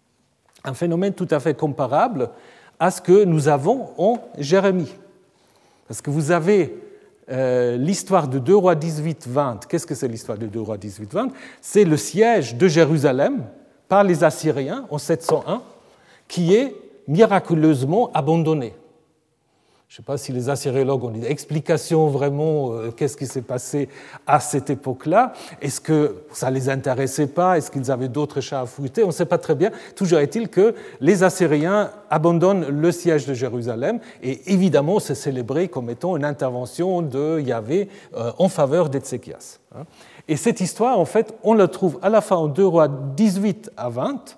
un phénomène tout à fait comparable à ce que nous avons en Jérémie. Parce que vous avez l'histoire de 2 Rois 18-20. Qu'est-ce que c'est l'histoire de 2 Rois 18-20 ? C'est le siège de Jérusalem par les Assyriens en 701 qui est miraculeusement abandonné. Je ne sais pas si les assyriologues ont une explication vraiment qu'est-ce qui s'est passé à cette époque-là. Est-ce que ça ne les intéressait pas? Est-ce qu'ils avaient d'autres chats à fouetter? On ne sait pas très bien. Toujours est-il que les Assyriens abandonnent le siège de Jérusalem et évidemment c'est célébré comme étant une intervention de Yahvé en faveur d'Ézéchias. Et cette histoire, en fait, on la trouve à la fois en 2 Rois 18 à 20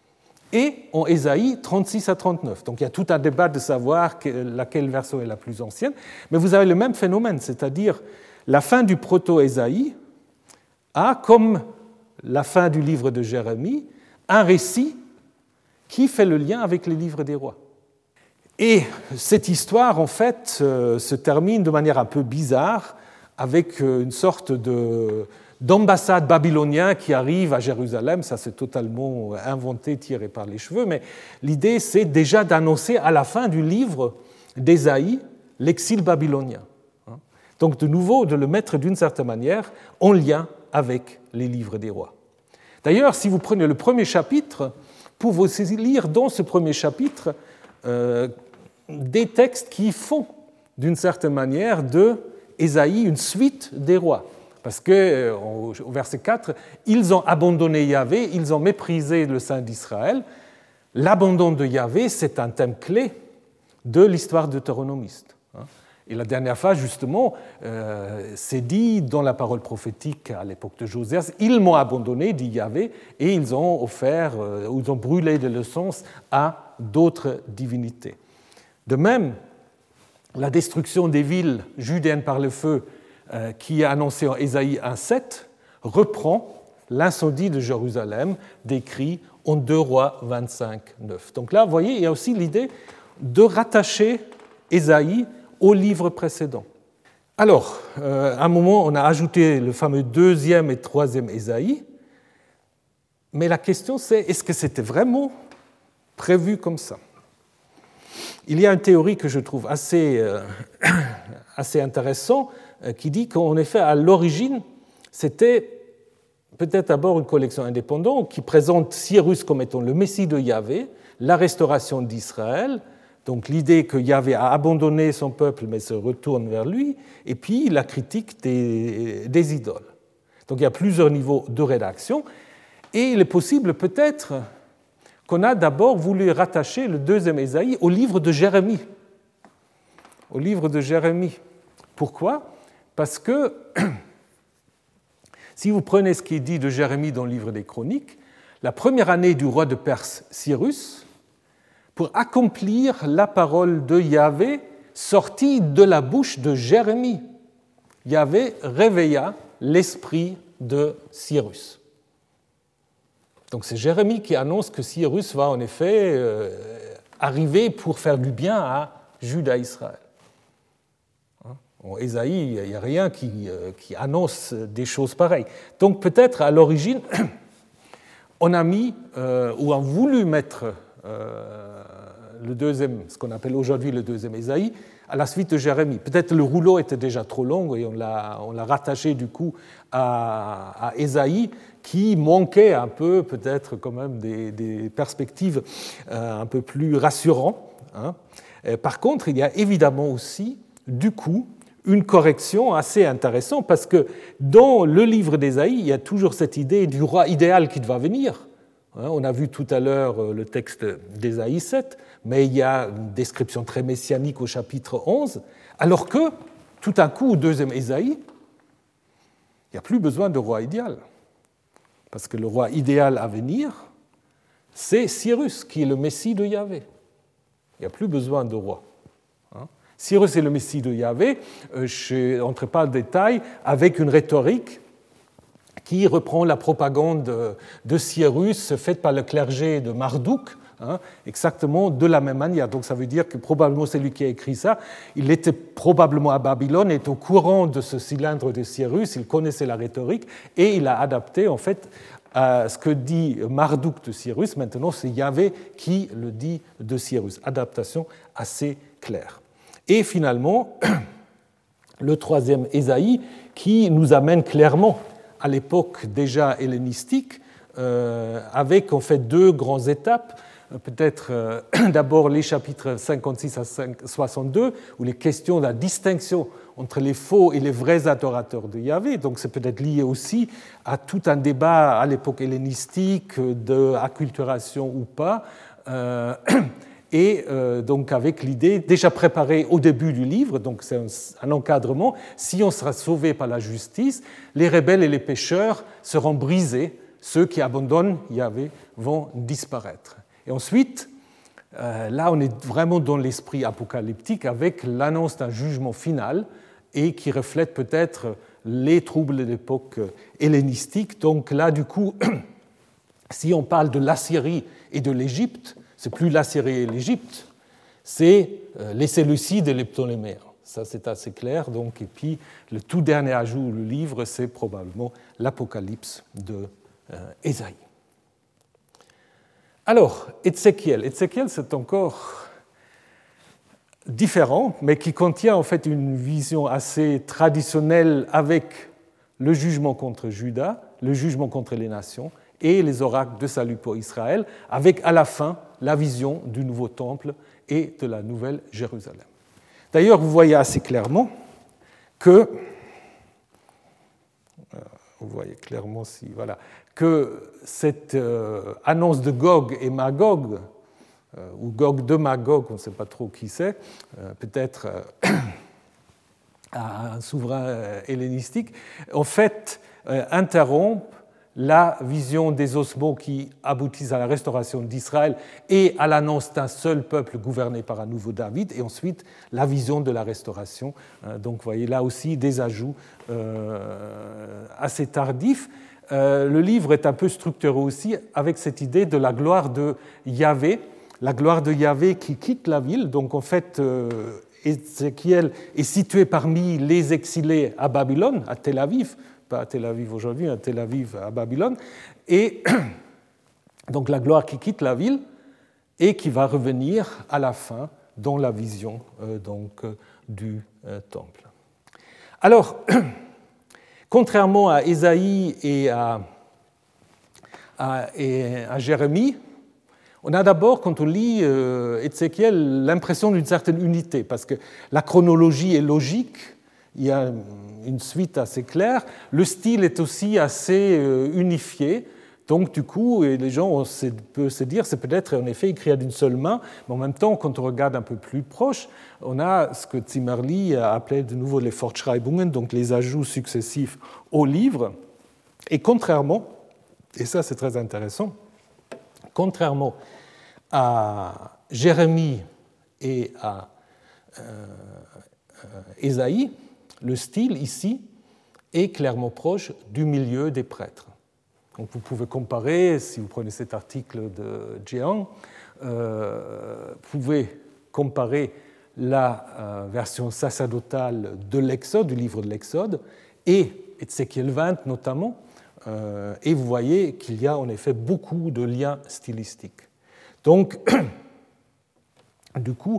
et en Ésaïe 36 à 39. Donc il y a tout un débat de savoir laquelle version est la plus ancienne, mais vous avez le même phénomène, c'est-à-dire la fin du proto-Ésaïe a, comme la fin du livre de Jérémie, un récit qui fait le lien avec les livres des rois. Et cette histoire, en fait, se termine de manière un peu bizarre avec une sorte d'ambassade babylonien qui arrive à Jérusalem. Ça, c'est totalement inventé, tiré par les cheveux, mais l'idée, c'est déjà d'annoncer à la fin du livre d'Ésaïe l'exil babylonien. Donc, de nouveau, de le mettre d'une certaine manière en lien avec les livres des rois. D'ailleurs, si vous prenez le premier chapitre, vous pouvez aussi lire dans ce premier chapitre des textes qui font, d'une certaine manière, de Ésaïe une suite des rois. Parce qu'au verset 4, ils ont abandonné Yahvé, ils ont méprisé le Saint d'Israël. L'abandon de Yahvé, c'est un thème clé de l'histoire deutéronomiste. Et la dernière fois, justement, c'est dit dans la parole prophétique à l'époque de Josias, ils m'ont abandonné, dit Yahvé, et ils ont ils ont brûlé de l'encens à d'autres divinités. De même, la destruction des villes judéennes par le feu, qui est annoncé en Ésaïe 1,7, reprend l'incendie de Jérusalem décrit en 2 Rois 25,9. Donc là, vous voyez, il y a aussi l'idée de rattacher Ésaïe au livre précédent. Alors, à un moment, on a ajouté le fameux 2e et 3e Ésaïe, mais la question c'est, est-ce que c'était vraiment prévu comme ça ? Il y a une théorie que je trouve assez intéressante, qui dit qu'en effet, à l'origine, c'était peut-être d'abord une collection indépendante qui présente Cyrus comme étant le Messie de Yahvé, la restauration d'Israël, donc l'idée que Yahvé a abandonné son peuple mais se retourne vers lui, et puis la critique des idoles. Donc il y a plusieurs niveaux de rédaction, et il est possible peut-être qu'on a d'abord voulu rattacher le 2e Ésaïe au livre de Jérémie. Au livre de Jérémie. Pourquoi ? Parce que, si vous prenez ce qui est dit de Jérémie dans le livre des Chroniques, la première année du roi de Perse, Cyrus, pour accomplir la parole de Yahvé sortie de la bouche de Jérémie, Yahvé réveilla l'esprit de Cyrus. Donc c'est Jérémie qui annonce que Cyrus va en effet arriver pour faire du bien à Juda et Israël. En Ésaïe, il n'y a rien qui annonce des choses pareilles. Donc peut-être à l'origine, on a mis, ou on a voulu mettre le deuxième, ce qu'on appelle aujourd'hui le deuxième Ésaïe, à la suite de Jérémie. Peut-être le rouleau était déjà trop long et on l'a rattaché du coup à Ésaïe, qui manquait un peu, peut-être quand même, des perspectives un peu plus rassurantes. Hein. Par contre, il y a évidemment aussi, du coup, une correction assez intéressante, parce que dans le livre d'Ésaïe, il y a toujours cette idée du roi idéal qui va venir. On a vu tout à l'heure le texte d'Ésaïe 7, mais il y a une description très messianique au chapitre 11, alors que, tout à coup, au deuxième Ésaïe, il n'y a plus besoin de roi idéal. Parce que le roi idéal à venir, c'est Cyrus, qui est le Messie de Yahvé. Il n'y a plus besoin de roi. Cyrus est le Messie de Yahvé, je n'entre pas en détail, avec une rhétorique qui reprend la propagande de Cyrus faite par le clergé de Marduk, exactement de la même manière. Donc ça veut dire que probablement c'est lui qui a écrit ça. Il était probablement à Babylone, est au courant de ce cylindre de Cyrus, il connaissait la rhétorique et il a adapté en fait à ce que dit Marduk de Cyrus. Maintenant, c'est Yahvé qui le dit de Cyrus. Adaptation assez claire. Et finalement, le troisième Ésaïe qui nous amène clairement à l'époque déjà hellénistique, avec en fait deux grandes étapes. Peut-être d'abord les chapitres 56 à 62, où les questions de la distinction entre les faux et les vrais adorateurs de Yahvé. Donc c'est peut-être lié aussi à tout un débat à l'époque hellénistique d'acculturation ou pas. Et donc avec l'idée déjà préparée au début du livre, donc c'est un encadrement, si on sera sauvé par la justice, les rebelles et les pécheurs seront brisés, ceux qui abandonnent Yahvé vont disparaître. Et ensuite, là on est vraiment dans l'esprit apocalyptique avec l'annonce d'un jugement final et qui reflète peut-être les troubles de l'époque hellénistique. Donc là du coup, si on parle de l'Assyrie et de l'Égypte, c'est plus l'Assyrie et l'Égypte, c'est les Séleucides et les Ptoléméens. Ça, c'est assez clair. Donc, et puis, le tout dernier ajout du livre, c'est probablement l'Apocalypse de Ésaïe. Alors, Ézéchiel. Ézéchiel, c'est encore différent, mais qui contient en fait une vision assez traditionnelle avec le jugement contre Juda, le jugement contre les nations, et les oracles de salut pour Israël, avec à la fin la vision du nouveau temple et de la nouvelle Jérusalem. D'ailleurs, vous voyez assez clairement que, cette annonce de Gog et Magog, ou Gog de Magog, on ne sait pas trop qui c'est, peut-être un souverain hellénistique, en fait interrompt la vision des osmos qui aboutissent à la restauration d'Israël et à l'annonce d'un seul peuple gouverné par un nouveau David, et ensuite la vision de la restauration. Donc vous voyez là aussi des ajouts assez tardifs. Le livre est un peu structuré aussi avec cette idée de la gloire de Yahvé, la gloire de Yahvé qui quitte la ville. Donc en fait, Ézéchiel est situé parmi les exilés à Babylone, à Tel Aviv, pas à Tel Aviv aujourd'hui, à Tel Aviv à Babylone, et donc la gloire qui quitte la ville et qui va revenir à la fin dans la vision du temple. Alors, contrairement à Ésaïe et à Jérémie, on a d'abord, quand on lit Ézéchiel, l'impression d'une certaine unité, parce que la chronologie est logique, il y a une suite assez claire, le style est aussi assez unifié, donc du coup, les gens peuvent se dire c'est peut-être en effet écrit d'une seule main, mais en même temps, quand on regarde un peu plus proche, on a ce que Zimmerli a appelé de nouveau les Fortschreibungen, donc les ajouts successifs au livre, et contrairement, et ça c'est très intéressant, contrairement à Jérémie et à Ésaïe, le style ici est clairement proche du milieu des prêtres. Donc vous pouvez comparer, si vous prenez cet article de Jehan, vous pouvez comparer la version sacerdotale de l'Exode, du livre de l'Exode, et Ézéchiel 20 notamment, et vous voyez qu'il y a en effet beaucoup de liens stylistiques. Donc, du coup,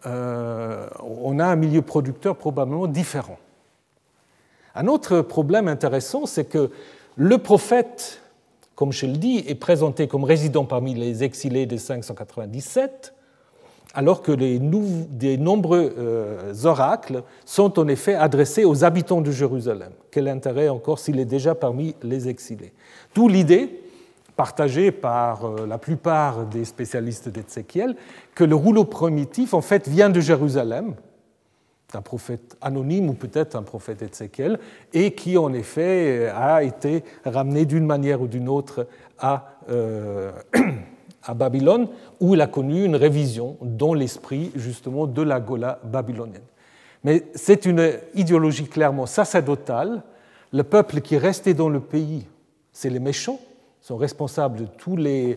on a un milieu producteur probablement différent. Un autre problème intéressant, c'est que le prophète, comme je le dis, est présenté comme résident parmi les exilés de 597, alors que des nombreux oracles sont en effet adressés aux habitants de Jérusalem. Quel intérêt encore s'il est déjà parmi les exilés? D'où l'idée, partagée par la plupart des spécialistes d'Ézéchiel, que le rouleau primitif en fait vient de Jérusalem, d'un prophète anonyme ou peut-être un prophète Ézéchiel, et qui en effet a été ramené d'une manière ou d'une autre à Babylone, où il a connu une révision dans l'esprit justement de la Gola babylonienne. Mais c'est une idéologie clairement sacerdotale. Le peuple qui est resté dans le pays, c'est les méchants, sont responsables de tous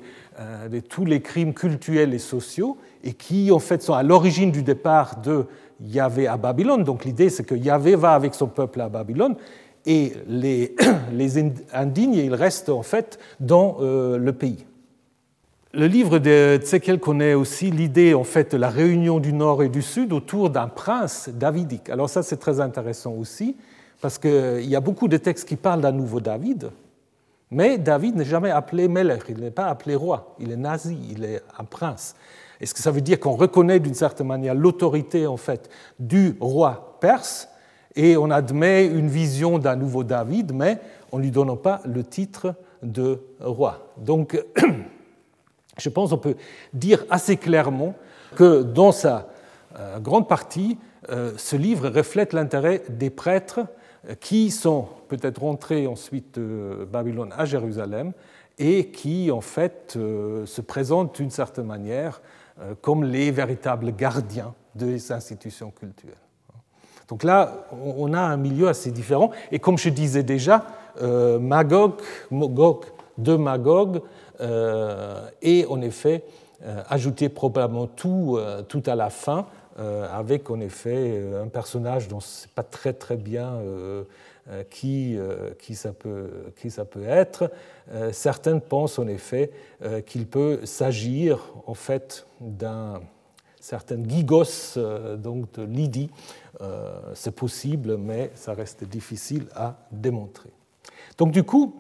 les crimes cultuels et sociaux, et qui en fait sont à l'origine du départ de Yahvé à Babylone. Donc l'idée c'est que Yahvé va avec son peuple à Babylone, et les indignes, ils restent en fait dans le pays. Le livre d'Ézéchiel connaît aussi l'idée en fait de la réunion du Nord et du Sud autour d'un prince davidique. Alors ça c'est très intéressant aussi, parce qu'il y a beaucoup de textes qui parlent d'un nouveau David, mais David n'est jamais appelé Melech, il n'est pas appelé roi, il est nazi, il est un prince. Est-ce que ça veut dire qu'on reconnaît d'une certaine manière l'autorité en fait du roi perse et on admet une vision d'un nouveau David, mais en ne lui donnant pas le titre de roi? Donc je pense qu'on peut dire assez clairement que dans sa grande partie, ce livre reflète l'intérêt des prêtres qui sont peut-être rentrés ensuite de Babylone à Jérusalem et qui, en fait, se présentent d'une certaine manière comme les véritables gardiens des institutions culturelles. Donc là, on a un milieu assez différent. Et comme je disais déjà, Magog de Magog est en effet ajouté probablement tout à la fin, avec en effet un personnage dont on ne sait pas très bien qui ça peut être. Certains pensent en effet qu'il peut s'agir en fait d'un certain Gigos, donc de Lydie. C'est possible, mais ça reste difficile à démontrer. Donc du coup,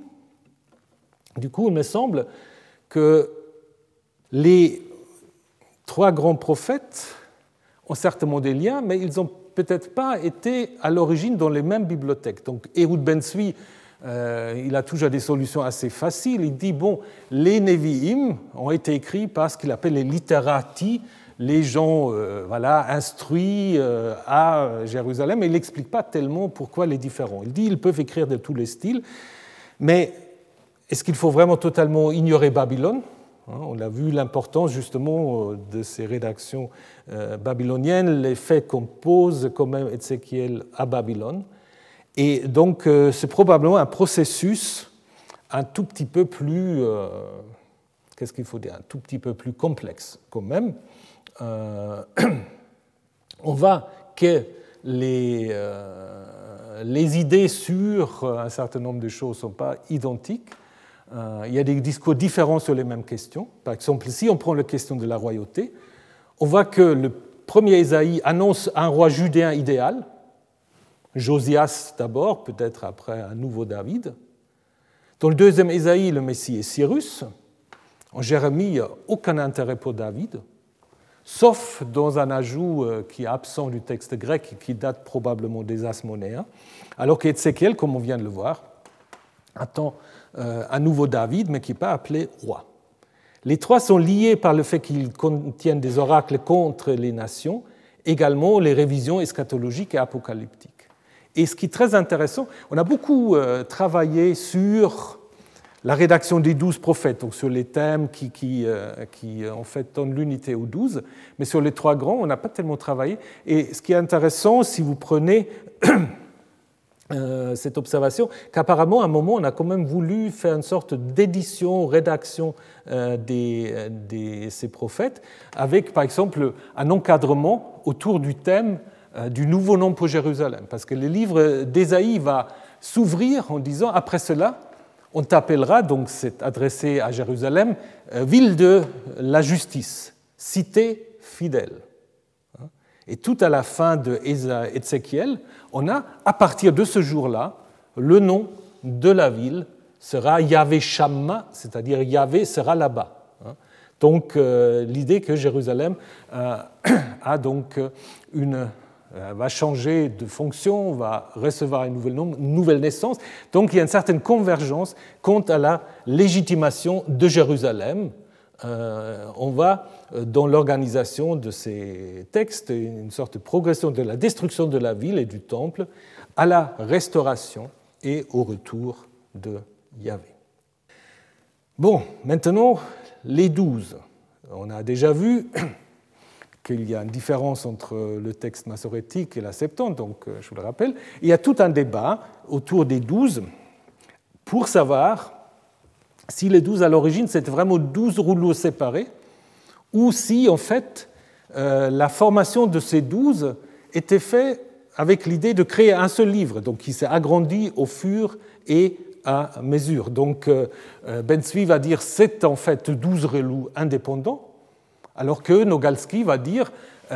il me semble que les trois grands prophètes ont certainement des liens, mais ils n'ont peut-être pas été à l'origine dans les mêmes bibliothèques. Donc Ehud Ben-Tzvi, il a toujours des solutions assez faciles. Il dit, bon, les Nevi'im ont été écrits par ce qu'il appelle les literati, les gens instruits à Jérusalem, et il n'explique pas tellement pourquoi les différents. Il dit qu'ils peuvent écrire de tous les styles, mais est-ce qu'il faut vraiment totalement ignorer Babylone? On a vu l'importance justement de ces rédactions babyloniennes, les faits qu'on pose quand même Ézéchiel à Babylone. Et donc c'est probablement un processus un tout petit peu plus, qu'est-ce qu'il faut dire, un tout petit peu plus complexe quand même. On voit que les idées sur un certain nombre de choses ne sont pas identiques. Il y a des discours différents sur les mêmes questions. Par exemple, si on prend la question de la royauté, on voit que le premier Ésaïe annonce un roi judéen idéal, Josias d'abord, peut-être après un nouveau David. Dans le deuxième Ésaïe, le Messie est Cyrus. En Jérémie, il n'y a aucun intérêt pour David, sauf dans un ajout qui est absent du texte grec, qui date probablement des Asmonéens, alors qu'Ézéchiel, comme on vient de le voir, attend un nouveau David, mais qui n'est pas appelé roi. Les trois sont liés par le fait qu'ils contiennent des oracles contre les nations, également les révisions eschatologiques et apocalyptiques. Et ce qui est très intéressant, on a beaucoup travaillé sur la rédaction des 12 prophètes, donc sur les thèmes qui en fait donnent l'unité aux 12, mais sur les trois grands, on n'a pas tellement travaillé. Et ce qui est intéressant, si vous prenez cette observation qu'apparemment, à un moment, on a quand même voulu faire une sorte d'édition, rédaction de ces prophètes, avec, par exemple, un encadrement autour du thème du nouveau nom pour Jérusalem. Parce que le livre d'Ésaïe va s'ouvrir en disant, après cela, on t'appellera, donc c'est adressé à Jérusalem, ville de la justice, cité fidèle. Et tout à la fin de Ézéchiel, on a, à partir de ce jour-là, le nom de la ville sera Yahvé Shamma, c'est-à-dire Yahvé sera là-bas. Donc l'idée que Jérusalem a donc va changer de fonction, va recevoir une nouvelle naissance. Donc il y a une certaine convergence quant à la légitimation de Jérusalem. On va, dans l'organisation de ces textes, une sorte de progression de la destruction de la ville et du temple à la restauration et au retour de Yahvé. Bon, maintenant, les 12. On a déjà vu qu'il y a une différence entre le texte massorétique et la Septante, donc je vous le rappelle. Il y a tout un débat autour des 12 pour savoir si les 12 à l'origine c'était vraiment 12 rouleaux séparés ou si en fait la formation de ces 12 était faite avec l'idée de créer un seul livre, donc qui s'est agrandi au fur et à mesure. Donc Ben Tzvi va dire c'est en fait 12 rouleaux indépendants, alors que Nogalski va dire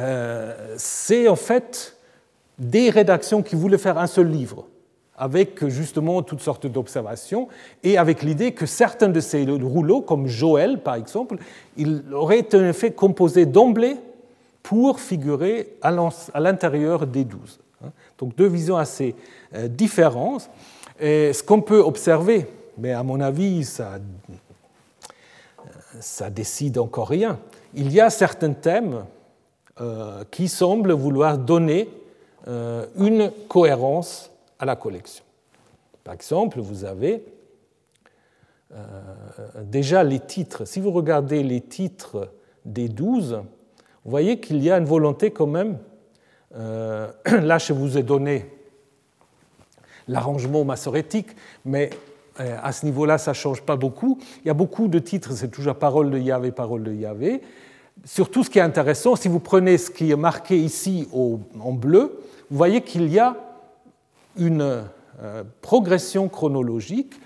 c'est en fait des rédactions qui voulaient faire un seul livre, avec justement toutes sortes d'observations, et avec l'idée que certains de ces rouleaux, comme Joël par exemple, il aurait été en effet composé d'emblée pour figurer à l'intérieur des 12. Donc deux visions assez différentes. Et ce qu'on peut observer, mais à mon avis ça décide encore rien, il y a certains thèmes qui semblent vouloir donner une cohérence à la collection. Par exemple, vous avez déjà les titres. Si vous regardez les titres des 12, vous voyez qu'il y a une volonté quand même. Là, je vous ai donné l'arrangement massorétique, mais à ce niveau-là, ça ne change pas beaucoup. Il y a beaucoup de titres, c'est toujours parole de Yahvé, parole de Yahvé. Surtout, ce qui est intéressant, si vous prenez ce qui est marqué ici en bleu, vous voyez qu'il y a une progression chronologique.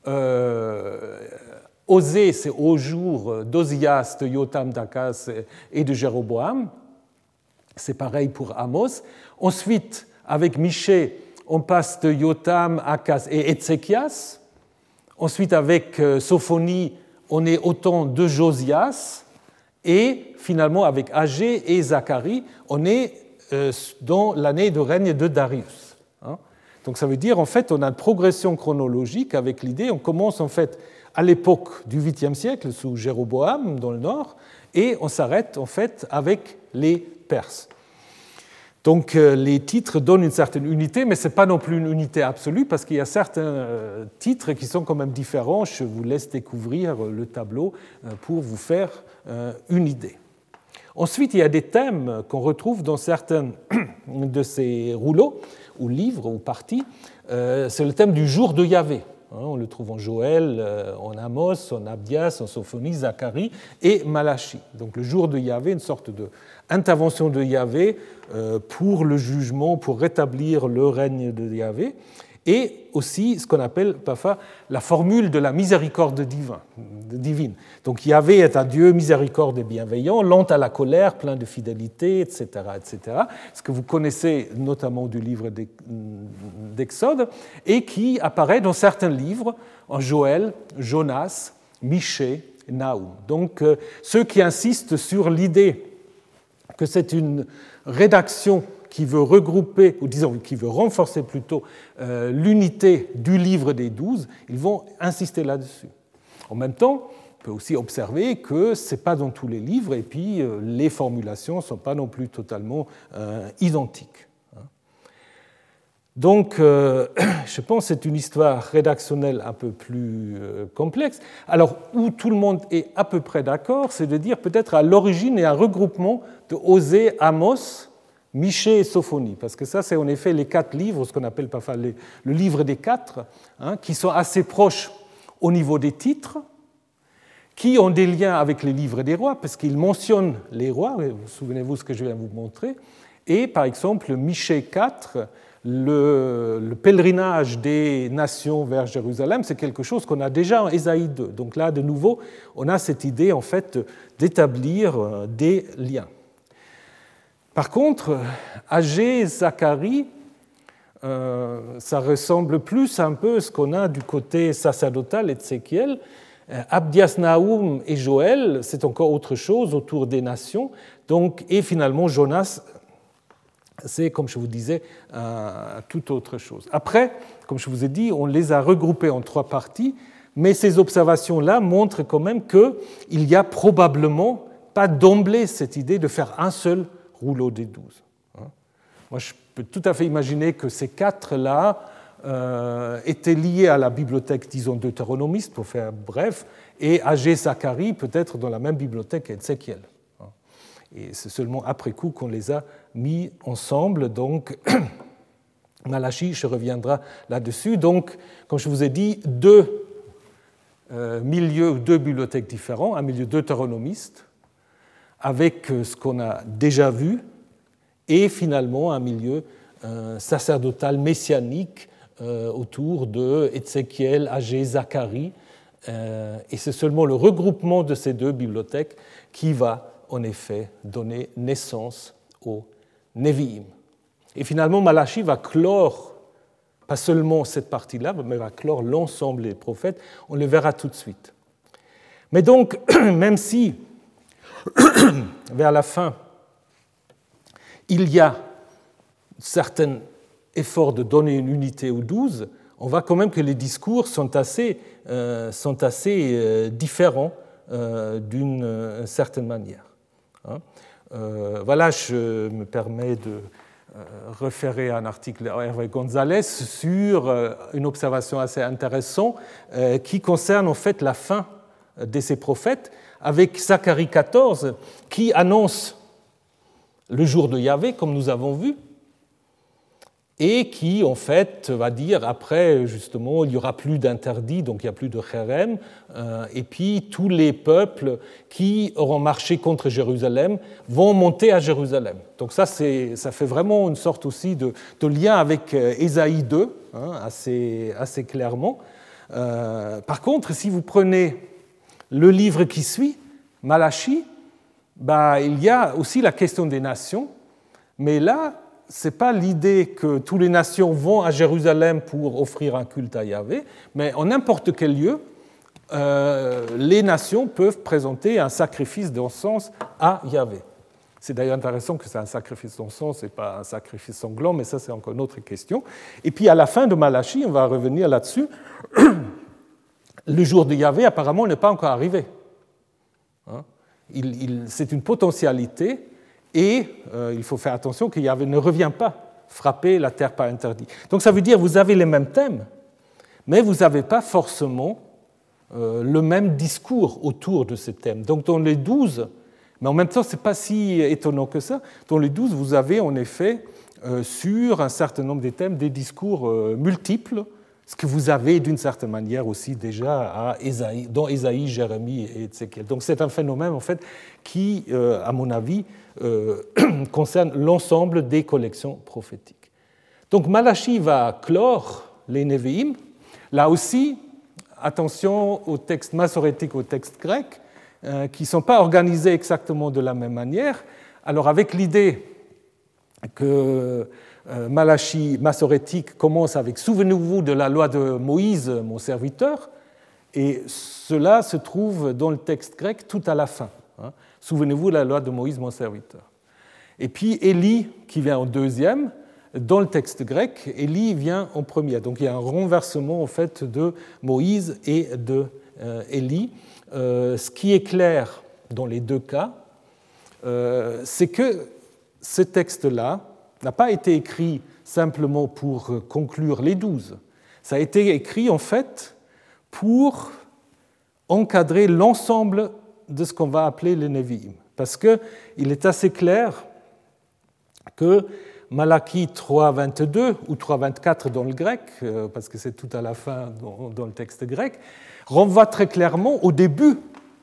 Osée, c'est au jour d'Ozias, de Yotam, d'Akaz et de Jéroboam. C'est pareil pour Amos. Ensuite, avec Michée, on passe de Yotam, Akaz et Ézéchias. Ensuite, avec Sophonie, on est au temps de Josias. Et finalement, avec Agé et Zacharie, on est dans l'année de règne de Darius. Donc ça veut dire, en fait, on a une progression chronologique avec l'idée, on commence en fait à l'époque du 8e siècle, sous Jéroboam, dans le nord, et on s'arrête en fait avec les Perses. Donc les titres donnent une certaine unité, mais ce n'est pas non plus une unité absolue, parce qu'il y a certains titres qui sont quand même différents. Je vous laisse découvrir le tableau pour vous faire une idée. Ensuite, il y a des thèmes qu'on retrouve dans certains de ces rouleaux, ou livres, ou parties. C'est le thème du jour de Yahvé. On le trouve en Joël, en Amos, en Abdias, en Sophonie, Zacharie et Malachi. Donc le jour de Yahvé, une sorte d'intervention de Yahvé pour le jugement, pour rétablir le règne de Yahvé. Et aussi ce qu'on appelle parfois la formule de la miséricorde divine. Donc Yahvé est un Dieu miséricorde et bienveillant, lent à la colère, plein de fidélité, etc., etc. Ce que vous connaissez notamment du livre d'Exode, et qui apparaît dans certains livres, en Joël, Jonas, Michée, Nahum. Donc ceux qui insistent sur l'idée que c'est une rédaction qui veut regrouper, ou disons qui veut renforcer plutôt l'unité du livre des 12, ils vont insister là-dessus. En même temps, on peut aussi observer que ce n'est pas dans tous les livres, et puis les formulations ne sont pas non plus totalement identiques. Donc, je pense que c'est une histoire rédactionnelle un peu plus complexe. Alors, où tout le monde est à peu près d'accord, c'est de dire peut-être à l'origine il y a un regroupement de Osée, Amos, Michée et Sophonie, parce que ça, c'est en effet les 4 livres, ce qu'on appelle parfois le livre des 4, qui sont assez proches au niveau des titres, qui ont des liens avec les livres des rois, parce qu'ils mentionnent les rois, vous souvenez-vous ce que je viens de vous montrer, et par exemple, Michée 4, le pèlerinage des nations vers Jérusalem, c'est quelque chose qu'on a déjà en Ésaïe 2. Donc là, de nouveau, on a cette idée en fait d'établir des liens. Par contre, Agé, Zacharie, ça ressemble plus un peu à ce qu'on a du côté sacerdotal Ézéchiel. Abdias, Naoum et Joël, c'est encore autre chose autour des nations. Donc, et finalement, Jonas, c'est, comme je vous disais, toute autre chose. Après, comme je vous ai dit, on les a regroupés en 3 parties, mais ces observations-là montrent quand même qu'il y a probablement pas d'emblée cette idée de faire un seul rouleau des 12. Moi, je peux tout à fait imaginer que ces 4-là étaient liés à la bibliothèque, disons, deutéronomiste, pour faire bref, et Agé, Zacharie, peut-être dans la même bibliothèque qu'Ézéchiel. Et c'est seulement après coup qu'on les a mis ensemble. Donc, Malachie, je reviendrai là-dessus. Donc, comme je vous ai dit, 2 milieux, 2 bibliothèques différents, un milieu deutéronomiste, avec ce qu'on a déjà vu, et finalement un milieu sacerdotal messianique autour de Ézéchiel, Agé, Zacharie. Et c'est seulement le regroupement de ces 2 bibliothèques qui va en effet donner naissance aux Névi'im. Et finalement, Malachie va clore, pas seulement cette partie-là, mais va clore l'ensemble des prophètes. On le verra tout de suite. Mais donc, même si, vers la fin, il y a un certain effort de donner une unité aux 12, on voit quand même que les discours sont assez différents d'une certaine manière. Voilà, je me permets de référer à un article d'Hervé González sur une observation assez intéressante qui concerne en fait la fin de ces prophètes, avec Zacharie 14 qui annonce le jour de Yahvé, comme nous avons vu, et qui, en fait, va dire, après, justement, il n'y aura plus d'interdit, donc il n'y a plus de chérem, et puis tous les peuples qui auront marché contre Jérusalem vont monter à Jérusalem. Donc ça fait vraiment une sorte aussi de lien avec Ésaïe 2, assez clairement. Par contre, si vous prenez le livre qui suit, Malachie, il y a aussi la question des nations, mais là, ce n'est pas l'idée que toutes les nations vont à Jérusalem pour offrir un culte à Yahvé, mais en n'importe quel lieu, les nations peuvent présenter un sacrifice d'encens à Yahvé. C'est d'ailleurs intéressant que c'est un sacrifice d'encens et pas un sacrifice sanglant, mais ça c'est encore une autre question. Et puis à la fin de Malachie, on va revenir là-dessus, le jour de Yahvé apparemment n'est pas encore arrivé. C'est une potentialité. Et il faut faire attention que Yahvé ne revient pas frapper la terre par interdit. Donc ça veut dire que vous avez les mêmes thèmes, mais vous n'avez pas forcément le même discours autour de ces thèmes. Donc dans les 12, mais en même temps, ce n'est pas si étonnant que ça, dans les 12, vous avez en effet sur un certain nombre de thèmes des discours multiples, ce que vous avez d'une certaine manière aussi déjà dans Ésaïe, Jérémie et Ézéchiel. Donc c'est un phénomène en fait qui, à mon avis, concerne l'ensemble des collections prophétiques. Donc Malachie va clore les Névi'im. Là aussi, attention aux textes massorétiques, aux textes grecs, qui ne sont pas organisés exactement de la même manière. Alors avec l'idée que Malachie massorétique commence avec « Souvenez-vous de la loi de Moïse, mon serviteur », et cela se trouve dans le texte grec tout à la fin. Souvenez-vous de la loi de Moïse, mon serviteur. Et puis Élie, qui vient en deuxième, dans le texte grec, Élie vient en premier. Donc il y a un renversement en fait de Moïse et de Élie. Ce qui est clair dans les 2 cas, c'est que ce texte-là n'a pas été écrit simplement pour conclure les 12. Ça a été écrit en fait pour encadrer l'ensemble de ce qu'on va appeler les Névi'im. Parce qu'il est assez clair que Malachie 3.22 ou 3.24 dans le grec, parce que c'est tout à la fin dans le texte grec, renvoie très clairement au début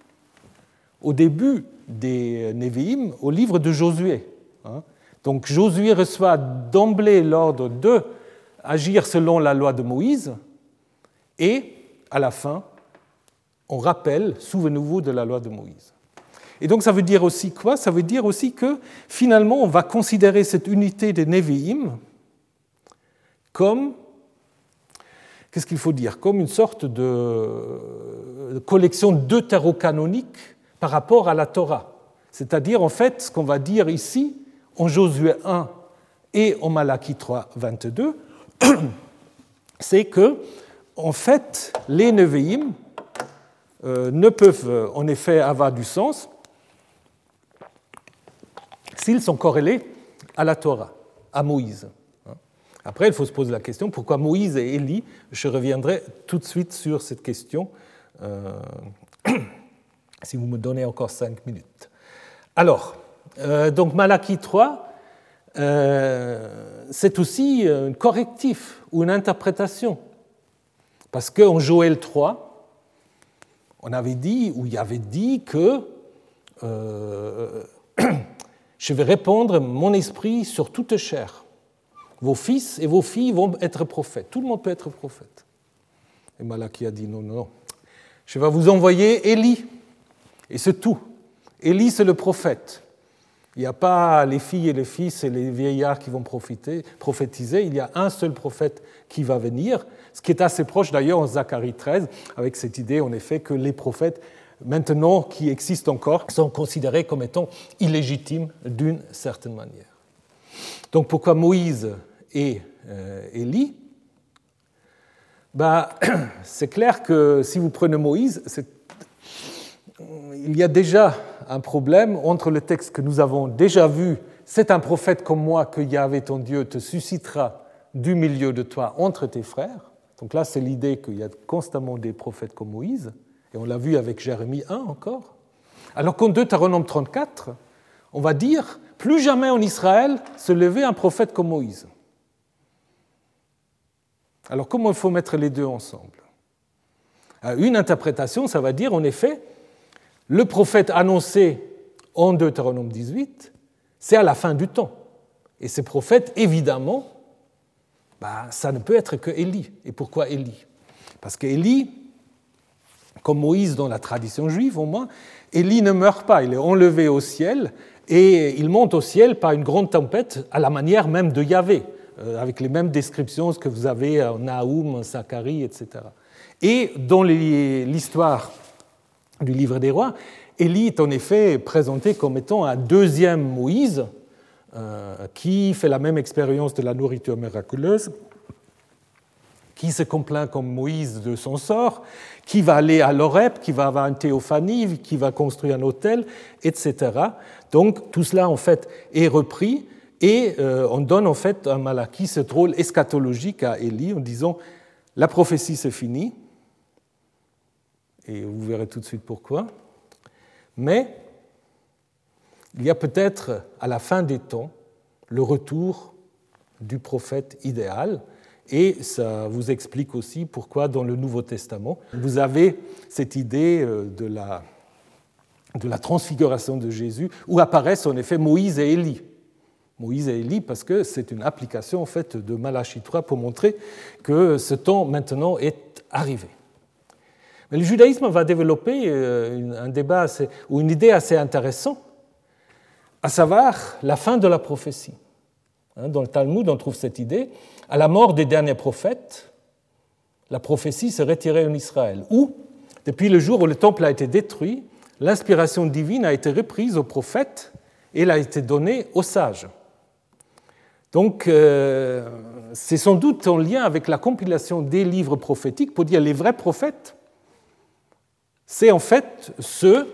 des Névi'im, au livre de Josué. Donc Josué reçoit d'emblée l'ordre d'agir selon la loi de Moïse, et à la fin, on rappelle, souvenez-vous de la loi de Moïse. Et donc ça veut dire aussi quoi? Ça veut dire aussi que finalement on va considérer cette unité des Névi'im comme, qu'est-ce qu'il faut dire? Comme une sorte de collection deutérocanonique par rapport à la Torah. C'est-à-dire en fait ce qu'on va dire ici en Josué 1 et en Malachie 3.22, c'est que en fait les Névi'im ne peuvent en effet avoir du sens s'ils sont corrélés à la Torah, à Moïse. Après, il faut se poser la question, pourquoi Moïse et Élie? Je reviendrai tout de suite sur cette question, si vous me donnez encore 5 minutes. Alors, donc Malachie 3, c'est aussi un correctif ou une interprétation. Parce qu'en Joël 3, on avait dit, ou il y avait dit que je vais répandre mon esprit sur toute chair. Vos fils et vos filles vont être prophètes. Tout le monde peut être prophète. Et Malachie a dit non, non, non. Je vais vous envoyer Élie. Et c'est tout. Élie, c'est le prophète. Il n'y a pas les filles et les fils et les vieillards qui vont prophétiser. Il y a un seul prophète qui va venir, ce qui est assez proche d'ailleurs en Zacharie 13, avec cette idée en effet que les prophètes, maintenant qui existent encore, sont considérés comme étant illégitimes d'une certaine manière. Donc pourquoi Moïse et Élie? C'est clair que si vous prenez Moïse, il y a déjà un problème entre le texte que nous avons déjà vu, c'est un prophète comme moi que Yahvé ton Dieu te suscitera du milieu de toi entre tes frères. Donc là, c'est l'idée qu'il y a constamment des prophètes comme Moïse, et on l'a vu avec Jérémie 1 encore. Alors qu'en Deutéronome 34, on va dire, plus jamais en Israël se levait un prophète comme Moïse. Alors comment il faut mettre les deux ensemble? Une interprétation, ça va dire en effet, le prophète annoncé en Deutéronome 18, c'est à la fin du temps. Et ce prophète, évidemment, ça ne peut être que Élie. Et pourquoi Élie? Parce qu'Élie, comme Moïse dans la tradition juive au moins, Élie ne meurt pas, il est enlevé au ciel et il monte au ciel par une grande tempête à la manière même de Yahvé, avec les mêmes descriptions que vous avez en Naoum, en Zacharie, etc. Et dans l'histoire du livre des rois, Élie est en effet présenté comme étant un deuxième Moïse qui fait la même expérience de la nourriture miraculeuse, qui se complaint comme Moïse de son sort, qui va aller à l'Horeb, qui va avoir une théophanie, qui va construire un autel, etc. Donc tout cela en fait est repris et on donne en fait à Malachie ce rôle eschatologique à Élie en disant la prophétie c'est fini, et vous verrez tout de suite pourquoi, mais il y a peut-être à la fin des temps le retour du prophète idéal. Et ça vous explique aussi pourquoi dans le Nouveau Testament, vous avez cette idée de la transfiguration de Jésus, où apparaissent en effet Moïse et Élie. Moïse et Élie, parce que c'est une application en fait, de Malachie 3 pour montrer que ce temps maintenant est arrivé. Mais le judaïsme va développer un débat ou une idée assez intéressante, à savoir la fin de la prophétie. Dans le Talmud, on trouve cette idée. À la mort des derniers prophètes, la prophétie se retirait en Israël. Ou, depuis le jour où le temple a été détruit, l'inspiration divine a été reprise aux prophètes et elle a été donnée aux sages. Donc, c'est sans doute en lien avec la compilation des livres prophétiques pour dire les vrais prophètes, c'est en fait ceux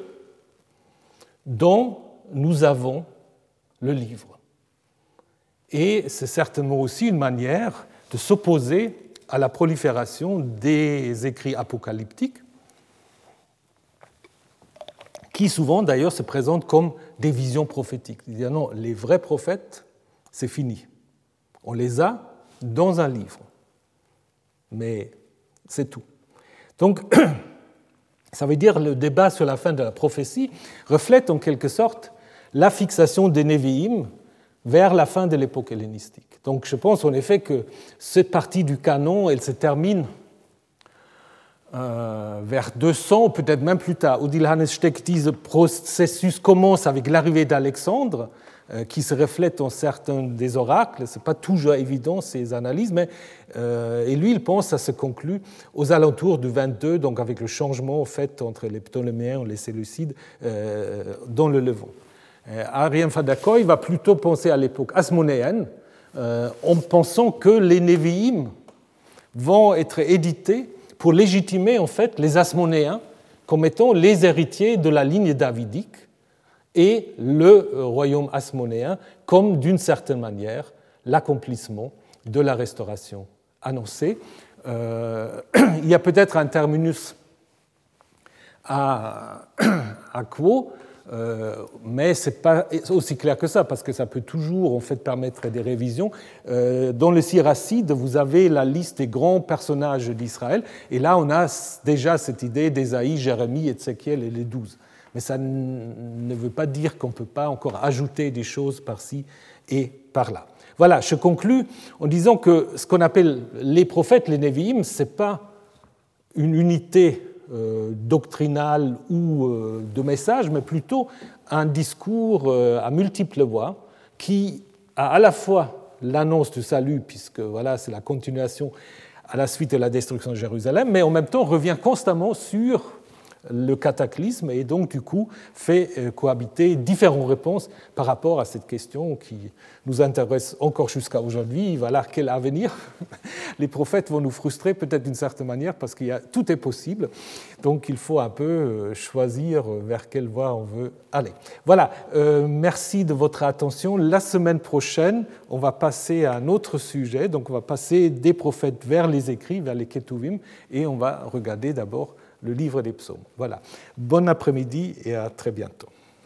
dont nous avons le livre. Et c'est certainement aussi une manière de s'opposer à la prolifération des écrits apocalyptiques, qui souvent d'ailleurs se présentent comme des visions prophétiques. Il dit non, les vrais prophètes, c'est fini. On les a dans un livre, mais c'est tout. Donc, ça veut dire que le débat sur la fin de la prophétie reflète en quelque sorte la fixation des Névi'im vers la fin de l'époque hellénistique. Donc je pense en effet que cette partie du canon, elle se termine vers 200, peut-être même plus tard. Odile Hannes Steck dit que ce processus commence avec l'arrivée d'Alexandre, qui se reflète dans certains des oracles. Ce n'est pas toujours évident, ces analyses, mais et lui, il pense que ça se conclut aux alentours du 22, donc avec le changement fait entre les Ptoléméens et les Séleucides dans le Levant. Arien Fadakoy va plutôt penser à l'époque asmonéenne, en pensant que les Névi'im vont être édités pour légitimer en fait les Asmonéens comme étant les héritiers de la ligne davidique et le royaume asmonéen comme, d'une certaine manière, l'accomplissement de la restauration annoncée. Il y a peut-être un terminus à quo, mais ce n'est pas aussi clair que ça, parce que ça peut toujours en fait, permettre des révisions. Dans le Siracide, vous avez la liste des grands personnages d'Israël, et là on a déjà cette idée d'Ésaïe, Jérémie, Ézéchiel et les 12. Mais ça ne veut pas dire qu'on ne peut pas encore ajouter des choses par-ci et par-là. Voilà, je conclus en disant que ce qu'on appelle les prophètes, les Névi'im, ce n'est pas une unité doctrinale ou de message, mais plutôt un discours à multiples voix qui a à la fois l'annonce du salut, puisque voilà, c'est la continuation à la suite de la destruction de Jérusalem, mais en même temps revient constamment sur le cataclysme et donc du coup fait cohabiter différentes réponses par rapport à cette question qui nous intéresse encore jusqu'à aujourd'hui. Voilà, quel avenir? Les prophètes vont nous frustrer peut-être d'une certaine manière parce que tout est possible, donc il faut un peu choisir vers quelle voie on veut aller. Voilà, merci de votre attention. La semaine prochaine, on va passer à un autre sujet, donc on va passer des prophètes vers les écrits, vers les Ketuvim, et on va regarder d'abord le livre des psaumes. Voilà. Bon après-midi et à très bientôt.